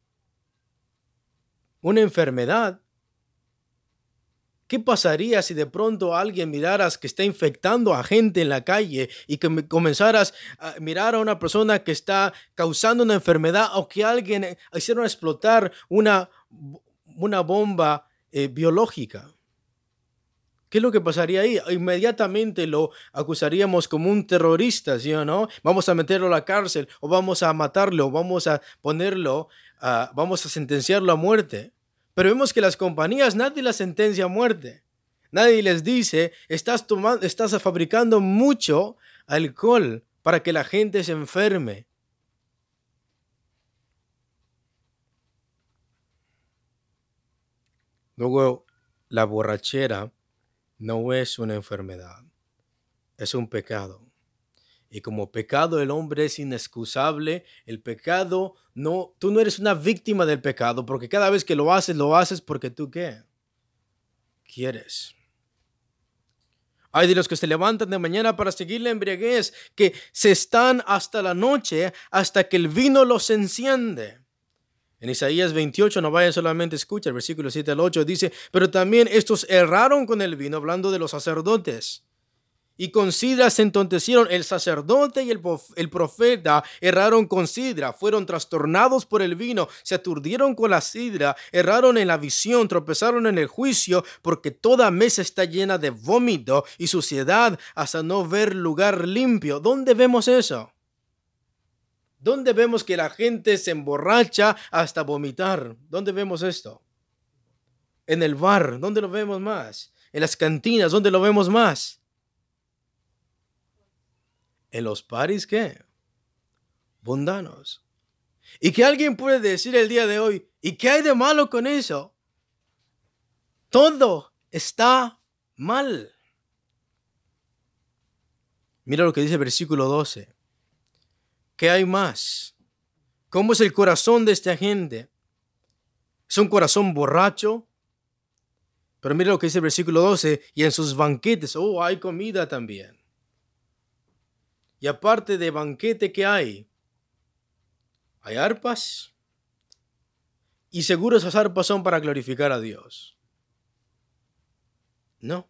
una enfermedad, ¿qué pasaría si de pronto alguien miraras que está infectando a gente en la calle y que comenzaras a mirar a una persona que está causando una enfermedad o que alguien hicieron explotar una, una bomba eh, biológica? ¿Qué es lo que pasaría ahí? Inmediatamente lo acusaríamos como un terrorista, ¿sí o no? Vamos a meterlo a la cárcel o vamos a matarlo, vamos a ponerlo, uh, vamos a sentenciarlo a muerte. Pero vemos que las compañías, nadie las sentencia a muerte. Nadie les dice, estás, tomando, estás fabricando mucho alcohol para que la gente se enferme. Luego, la borrachera no es una enfermedad, es un pecado. Y como pecado el hombre es inexcusable, el pecado no, tú no eres una víctima del pecado, porque cada vez que lo haces, lo haces porque tú ¿qué? Quieres. Hay de los que se levantan de mañana para seguir la embriaguez, que se están hasta la noche, hasta que el vino los enciende. En Isaías veintiocho, no vaya solamente a escuchar, el versículo siete al ocho dice, pero también estos erraron con el vino, hablando de los sacerdotes. Y con sidra se entontecieron. El sacerdote y el, el profeta erraron con sidra, fueron trastornados por el vino, se aturdieron con la sidra, erraron en la visión, tropezaron en el juicio, porque toda mesa está llena de vómito y suciedad hasta no ver lugar limpio. ¿Dónde vemos eso? ¿Dónde vemos que la gente se emborracha hasta vomitar? ¿Dónde vemos esto? En el bar. ¿Dónde lo vemos más? En las cantinas. ¿Dónde lo vemos más? En los paris, ¿qué? Mundanos. Y que alguien puede decir el día de hoy, ¿y qué hay de malo con eso? Todo está mal. Mira lo que dice el versículo doce. ¿Qué hay más? ¿Cómo es el corazón de esta gente? ¿Es un corazón borracho? Pero mira lo que dice el versículo doce. Y en sus banquetes, oh, hay comida también. Y aparte de banquete, ¿qué hay? Hay arpas. Y seguro esas arpas son para glorificar a Dios. No.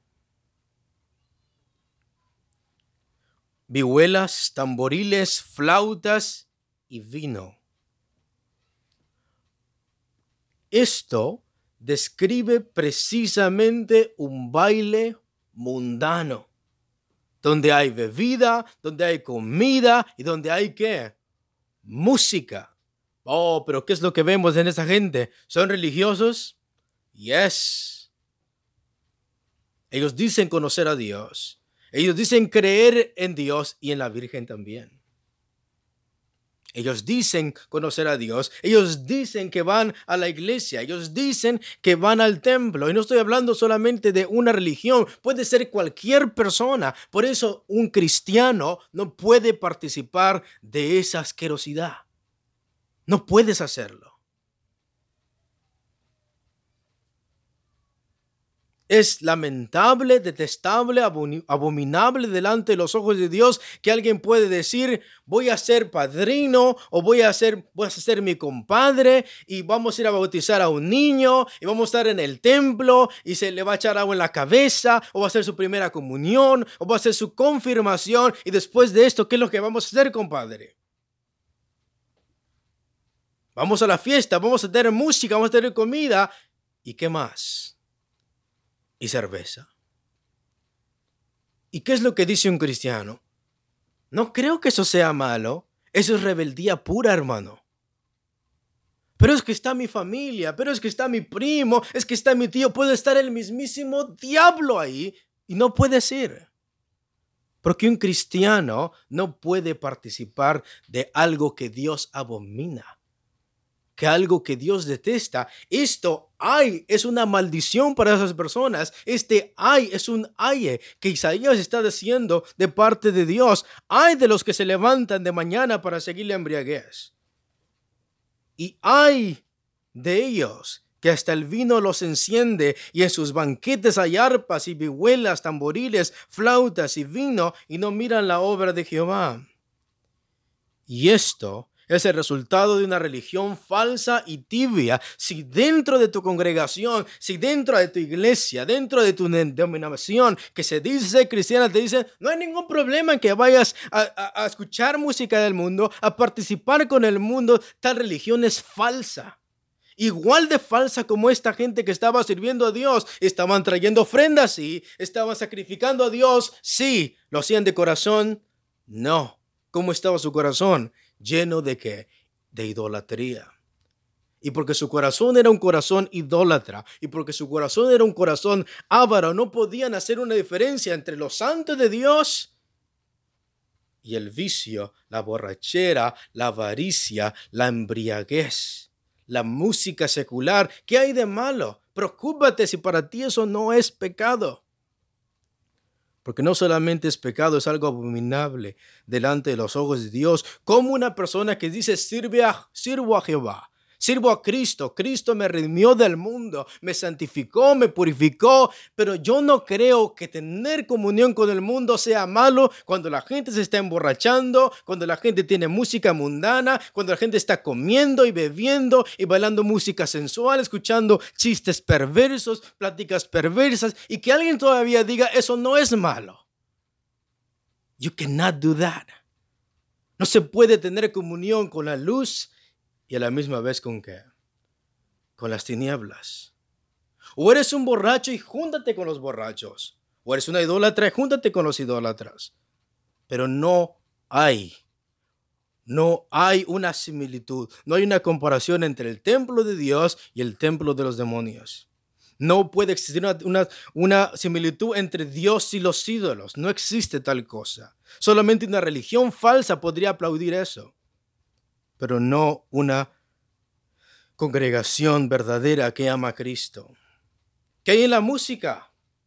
Vihuelas, tamboriles, flautas y vino. Esto describe precisamente un baile mundano, donde hay bebida, donde hay comida y donde hay ¿qué? Música. Oh, pero ¿qué es lo que vemos en esa gente? ¿Son religiosos? Yes. Ellos dicen conocer a Dios. Ellos dicen creer en Dios y en la Virgen también. Ellos dicen conocer a Dios. Ellos dicen que van a la iglesia. Ellos dicen que van al templo. Y no estoy hablando solamente de una religión. Puede ser cualquier persona. Por eso un cristiano no puede participar de esa asquerosidad. No puedes hacerlo. Es lamentable, detestable, abominable delante de los ojos de Dios que alguien puede decir, voy a ser padrino o voy a ser, voy a ser mi compadre y vamos a ir a bautizar a un niño y vamos a estar en el templo y se le va a echar agua en la cabeza o va a hacer su primera comunión o va a hacer su confirmación y después de esto, ¿qué es lo que vamos a hacer, compadre? Vamos a la fiesta, vamos a tener música, vamos a tener comida y ¿qué más? Y cerveza. ¿Y qué es lo que dice un cristiano? No creo que eso sea malo. Eso es rebeldía pura, hermano. Pero es que está mi familia, pero es que está mi primo, es que está mi tío. Puede estar el mismísimo diablo ahí y no puede ser. Porque un cristiano no puede participar de algo que Dios abomina, que algo que Dios detesta. Esto ay es una maldición para esas personas. Este ay es un ay que Isaías está diciendo de parte de Dios. Ay de los que se levantan de mañana para seguir la embriaguez. Y ay de ellos que hasta el vino los enciende y en sus banquetes hay arpas y vihuelas, tamboriles, flautas y vino y no miran la obra de Jehová. Y esto es el resultado de una religión falsa y tibia. Si dentro de tu congregación, si dentro de tu iglesia, dentro de tu denominación que se dice cristiana, te dicen, no hay ningún problema en que vayas a, a, a escuchar música del mundo, a participar con el mundo, tal religión es falsa. Igual de falsa como esta gente que estaba sirviendo a Dios, estaban trayendo ofrendas, sí, estaban sacrificando a Dios, sí, lo hacían de corazón, no. ¿Cómo estaba su corazón? Lleno de qué? De idolatría. Y porque su corazón era un corazón idólatra, y porque su corazón era un corazón avaro, no podían hacer una diferencia entre lo santo de Dios y el vicio, la borrachera, la avaricia, la embriaguez, la música secular. ¿Qué hay de malo? Preocúpate si para ti eso no es pecado. Porque no solamente es pecado, es algo abominable delante de los ojos de Dios. Como una persona que dice, sirve a, sirvo a Jehová, sirvo a Cristo, Cristo me redimió del mundo, me santificó, me purificó, pero yo no creo que tener comunión con el mundo sea malo cuando la gente se está emborrachando, cuando la gente tiene música mundana, cuando la gente está comiendo y bebiendo y bailando música sensual, escuchando chistes perversos, pláticas perversas, y que alguien todavía diga, eso no es malo. You cannot do that. No se puede tener comunión con la luz y a la misma vez ¿con qué? Con las tinieblas. O eres un borracho y júntate con los borrachos. O eres una idólatra y júntate con los idólatras. Pero no hay, no hay una similitud, no hay una comparación entre el templo de Dios y el templo de los demonios. No puede existir una, una, una similitud entre Dios y los ídolos. No existe tal cosa. Solamente una religión falsa podría aplaudir eso. Pero no una congregación verdadera que ama a Cristo. ¿Qué hay en la música?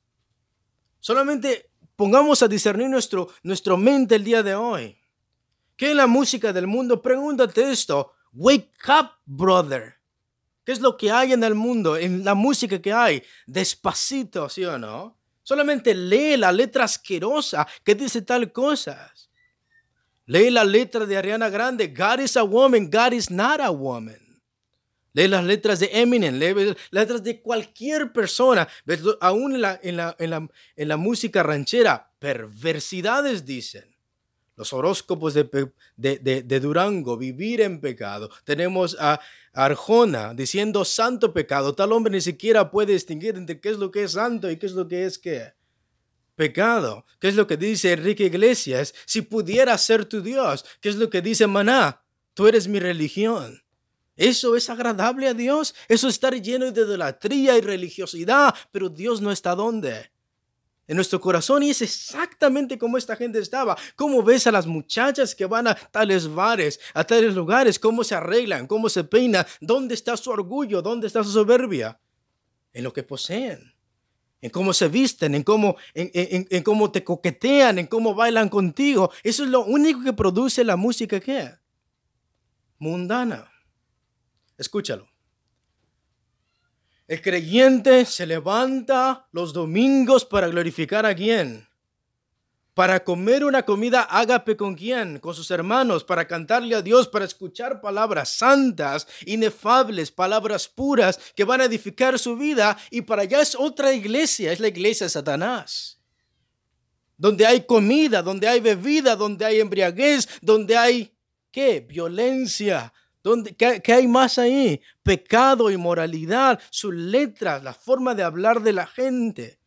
Solamente pongamos a discernir nuestro, nuestra mente el día de hoy. ¿Qué hay en la música del mundo? Pregúntate esto. Wake up, brother. ¿Qué es lo que hay en el mundo? En la música que hay. Despacito, ¿sí o no? Solamente lee la letra asquerosa que dice tal cosas. Lee la letra de Ariana Grande. God is a woman, God is not a woman. Lee las letras de Eminem, lee las letras de cualquier persona. ¿Ves? Aún en la, en, la, en, la, en la música ranchera, perversidades dicen. Los horóscopos de, de, de, de Durango, vivir en pecado. Tenemos a Arjona diciendo santo pecado. Tal hombre ni siquiera puede distinguir entre qué es lo que es santo y qué es lo que es qué. Pecado. ¿Qué es lo que dice Enrique Iglesias? Si pudiera ser tu Dios. ¿Qué es lo que dice Maná? Tú eres mi religión. ¿Eso es agradable a Dios? Eso es estar lleno de idolatría y religiosidad. Pero Dios no está ¿dónde? En nuestro corazón, y es exactamente como esta gente estaba. ¿Cómo ves a las muchachas que van a tales bares, a tales lugares? ¿Cómo se arreglan? ¿Cómo se peinan? ¿Dónde está su orgullo? ¿Dónde está su soberbia? En lo que poseen. En cómo se visten, en cómo, en, en, en cómo te coquetean, en cómo bailan contigo. Eso es lo único que produce la música ¿qué? Mundana. Escúchalo. El creyente se levanta los domingos para glorificar a quién. Para comer una comida ágape con quién, con sus hermanos, para cantarle a Dios, para escuchar palabras santas, inefables, palabras puras que van a edificar su vida. Y para allá es otra iglesia, es la iglesia de Satanás. Donde hay comida, donde hay bebida, donde hay embriaguez, donde hay, ¿qué? Violencia. ¿Dónde, qué, ¿Qué hay más ahí? Pecado, inmoralidad, sus letras, la forma de hablar de la gente.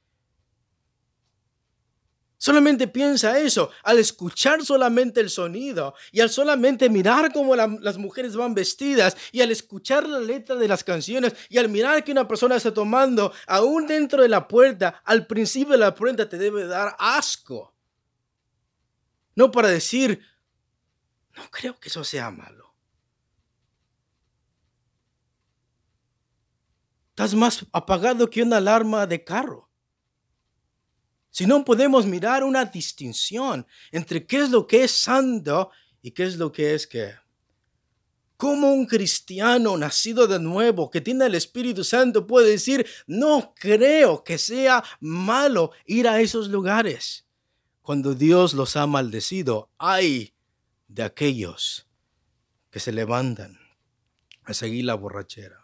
Solamente piensa eso, al escuchar solamente el sonido y al solamente mirar cómo la, las mujeres van vestidas y al escuchar la letra de las canciones y al mirar que una persona está tomando, aún dentro de la puerta, al principio de la puerta te debe dar asco. No para decir, no creo que eso sea malo. Estás más apagado que una alarma de carro. Si no podemos mirar una distinción entre qué es lo que es santo y qué es lo que es qué. ¿Cómo un cristiano nacido de nuevo que tiene el Espíritu Santo puede decir, no creo que sea malo ir a esos lugares? Cuando Dios los ha maldecido, ay de aquellos que se levantan a seguir la borrachera.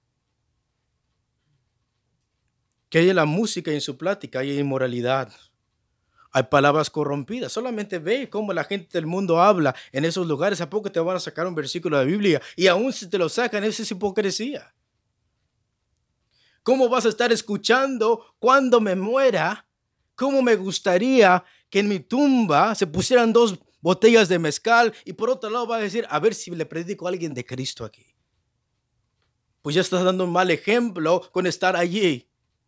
Que hay en la música y en su plática hay inmoralidad. Hay palabras corrompidas. Solamente ve cómo la gente del mundo habla en esos lugares. ¿A poco te van a sacar un versículo de la Biblia? Y aún si te lo sacan, eso es hipocresía. ¿Cómo vas a estar escuchando cuando me muera? ¿Cómo me gustaría que en mi tumba se pusieran dos botellas de mezcal? Y por otro lado va a decir, a ver si le predico a alguien de Cristo aquí. Pues ya estás dando un mal ejemplo con estar allí.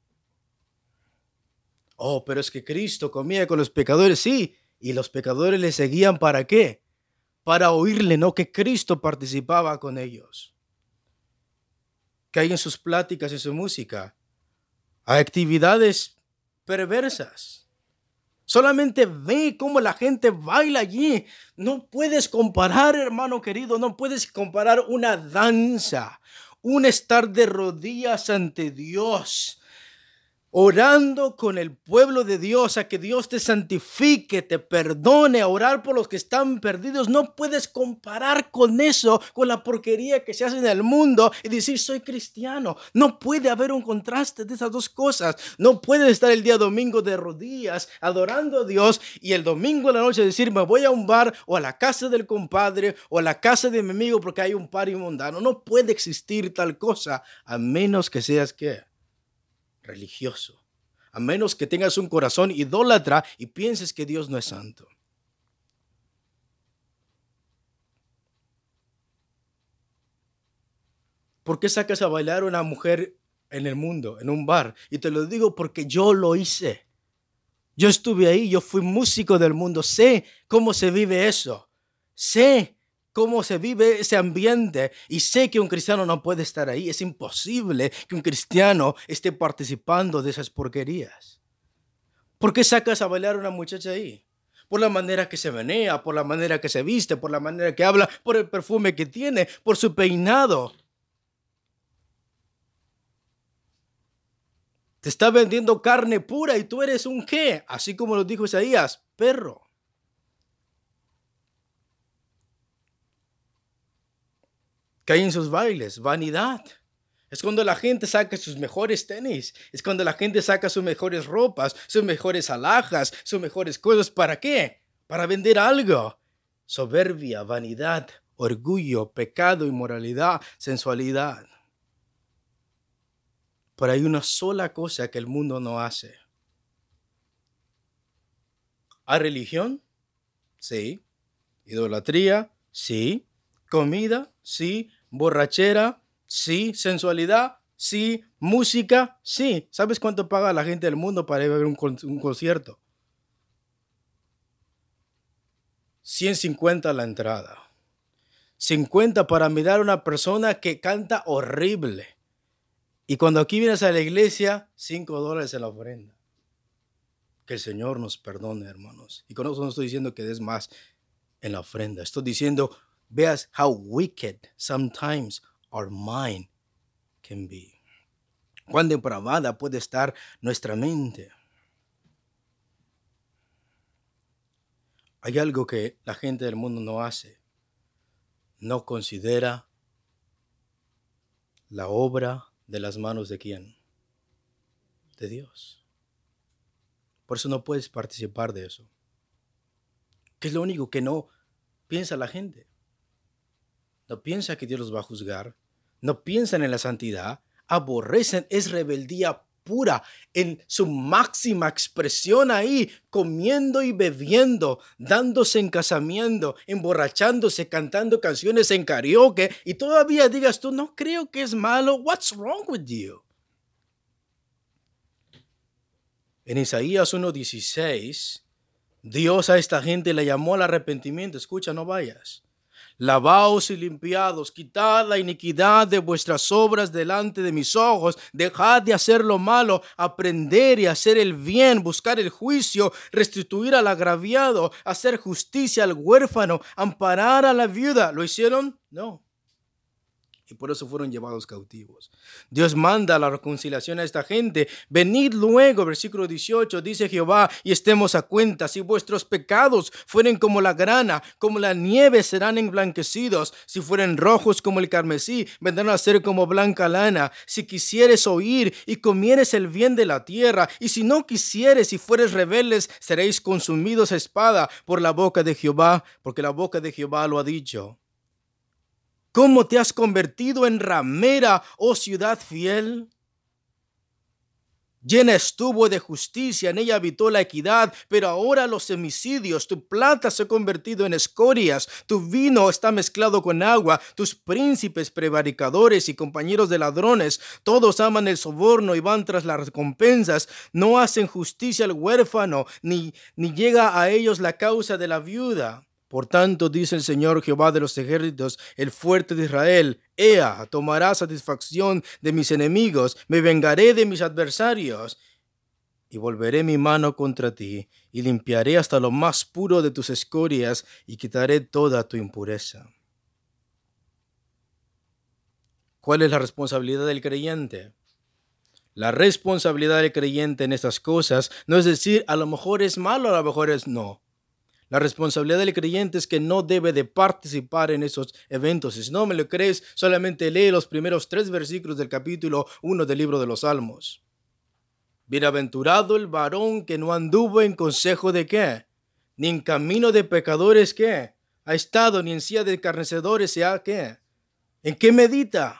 Oh, pero es que Cristo comía con los pecadores, sí. Y los pecadores le seguían ¿para qué? Para oírle, no que Cristo participaba con ellos. Que hay en sus pláticas y su música. Hay actividades perversas. Solamente ve cómo la gente baila allí. No puedes comparar, hermano querido, no puedes comparar una danza, un estar de rodillas ante Dios, orando con el pueblo de Dios a que Dios te santifique, te perdone, a orar por los que están perdidos. No puedes comparar con eso, con la porquería que se hace en el mundo y decir soy cristiano. No puede haber un contraste de esas dos cosas. No puedes estar el día domingo de rodillas adorando a Dios y el domingo en la noche decir me voy a un bar o a la casa del compadre o a la casa de mi amigo porque hay un party mundano. No puede existir tal cosa a menos que seas ¿qué? Religioso, a menos que tengas un corazón idólatra y pienses que Dios no es santo. ¿Por qué sacas a bailar a una mujer en el mundo, en un bar? Y te lo digo porque yo lo hice. Yo estuve ahí, yo fui músico del mundo, sé cómo se vive eso, sé cómo se vive ese ambiente y sé que un cristiano no puede estar ahí. Es imposible que un cristiano esté participando de esas porquerías. ¿Por qué sacas a bailar a una muchacha ahí? Por la manera que se menea, por la manera que se viste, por la manera que habla, por el perfume que tiene, por su peinado. Te está vendiendo carne pura y tú eres un ¿qué? Así como lo dijo Isaías, perro. ¿Qué hay en sus bailes? Vanidad. Es cuando la gente saca sus mejores tenis. Es cuando la gente saca sus mejores ropas, sus mejores alhajas, sus mejores cosas. ¿Para qué? Para vender algo. Soberbia, vanidad, orgullo, pecado, inmoralidad, sensualidad. Pero hay una sola cosa que el mundo no hace. ¿Hay religión? Sí. ¿Idolatría? Sí. ¿Comida? Sí. ¿Borrachera? Sí. ¿Sensualidad? Sí. ¿Música? Sí. ¿Sabes cuánto paga la gente del mundo para ir a ver un, con- un concierto? ciento cincuenta la entrada. cincuenta para mirar a una persona que canta horrible. Y cuando aquí vienes a la iglesia, cinco dólares en la ofrenda. Que el Señor nos perdone, hermanos. Y con eso no estoy diciendo que des más en la ofrenda. Estoy diciendo, veas how wicked sometimes our mind can be. Cuán depravada puede estar nuestra mente. Hay algo que la gente del mundo no hace. No considera la obra de las manos de quién? De Dios. Por eso no puedes participar de eso. ¿Qué es lo único que no piensa la gente? No piensa que Dios los va a juzgar. No piensan en la santidad. Aborrecen, es rebeldía pura en su máxima expresión ahí, comiendo y bebiendo, dándose en casamiento, emborrachándose, cantando canciones en karaoke, y todavía digas tú, no creo que es malo. What's wrong with you? En Isaías uno dieciséis, Dios a esta gente le llamó al arrepentimiento. Escucha, no vayas. Lavaos y limpiados, quitad la iniquidad de vuestras obras delante de mis ojos, dejad de hacer lo malo, aprender y hacer el bien, buscar el juicio, restituir al agraviado, hacer justicia al huérfano, amparar a la viuda. ¿Lo hicieron? No. Y por eso fueron llevados cautivos. Dios manda la reconciliación a esta gente. Venid luego, versículo dieciocho, dice Jehová, y estemos a cuenta. Si vuestros pecados fueren como la grana, como la nieve serán emblanquecidos. Si fueren rojos como el carmesí, vendrán a ser como blanca lana. Si quisieres oír y comieres el bien de la tierra, y si no quisieres y fueres rebeldes, seréis consumidos a espada por la boca de Jehová, porque la boca de Jehová lo ha dicho. ¿Cómo te has convertido en ramera, oh ciudad fiel? Llena estuvo de justicia, en ella habitó la equidad, pero ahora los homicidios, tu plata se ha convertido en escorias, tu vino está mezclado con agua, tus príncipes prevaricadores y compañeros de ladrones, todos aman el soborno y van tras las recompensas, no hacen justicia al huérfano, ni, ni llega a ellos la causa de la viuda. Por tanto, dice el Señor Jehová de los ejércitos, el fuerte de Israel, Ea, tomará satisfacción de mis enemigos, me vengaré de mis adversarios, y volveré mi mano contra ti, y limpiaré hasta lo más puro de tus escorias, y quitaré toda tu impureza. ¿Cuál es la responsabilidad del creyente? La responsabilidad del creyente en estas cosas no es decir, a lo mejor es malo, a lo mejor es no. La responsabilidad del creyente es que no debe de participar en esos eventos. Y si no me lo crees, solamente lee los primeros tres versículos del capítulo uno del libro de los Salmos. Bienaventurado el varón que no anduvo en consejo de qué, ni en camino de pecadores qué, ha estado, ni en silla de escarnecedores se ha qué. ¿En qué medita?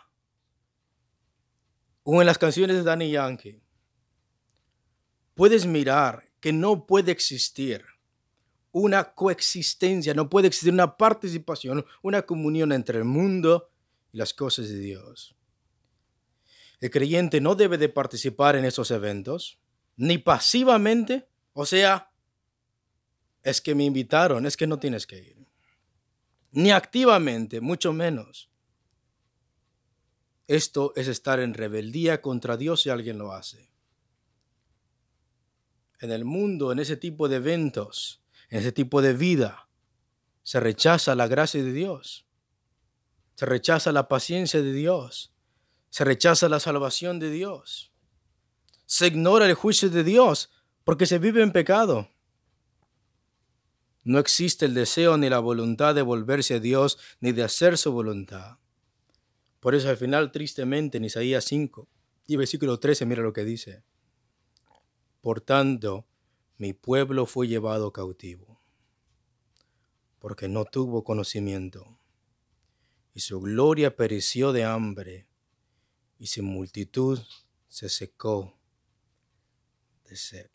O en las canciones de Daddy Yankee. Puedes mirar que no puede existir una coexistencia, no puede existir una participación, una comunión entre el mundo y las cosas de Dios. El creyente no debe de participar en esos eventos, ni pasivamente, o sea, es que me invitaron, es que no tienes que ir. Ni activamente, mucho menos. Esto es estar en rebeldía contra Dios si alguien lo hace. En el mundo, en ese tipo de eventos, en ese tipo de vida, se rechaza la gracia de Dios, se rechaza la paciencia de Dios, se rechaza la salvación de Dios, se ignora el juicio de Dios porque se vive en pecado. No existe el deseo ni la voluntad de volverse a Dios ni de hacer su voluntad. Por eso al final, tristemente, en Isaías cinco y versículo trece, mira lo que dice. Por tanto, mi pueblo fue llevado cautivo, porque no tuvo conocimiento, y su gloria pereció de hambre, y su multitud se secó de sed.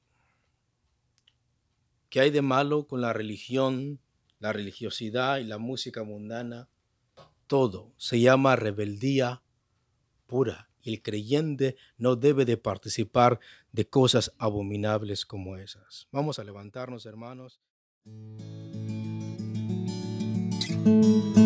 ¿Qué hay de malo con la religión, la religiosidad y la música mundana? Todo se llama rebeldía pura, y el creyente no debe de participar de cosas abominables como esas. Vamos a levantarnos, hermanos.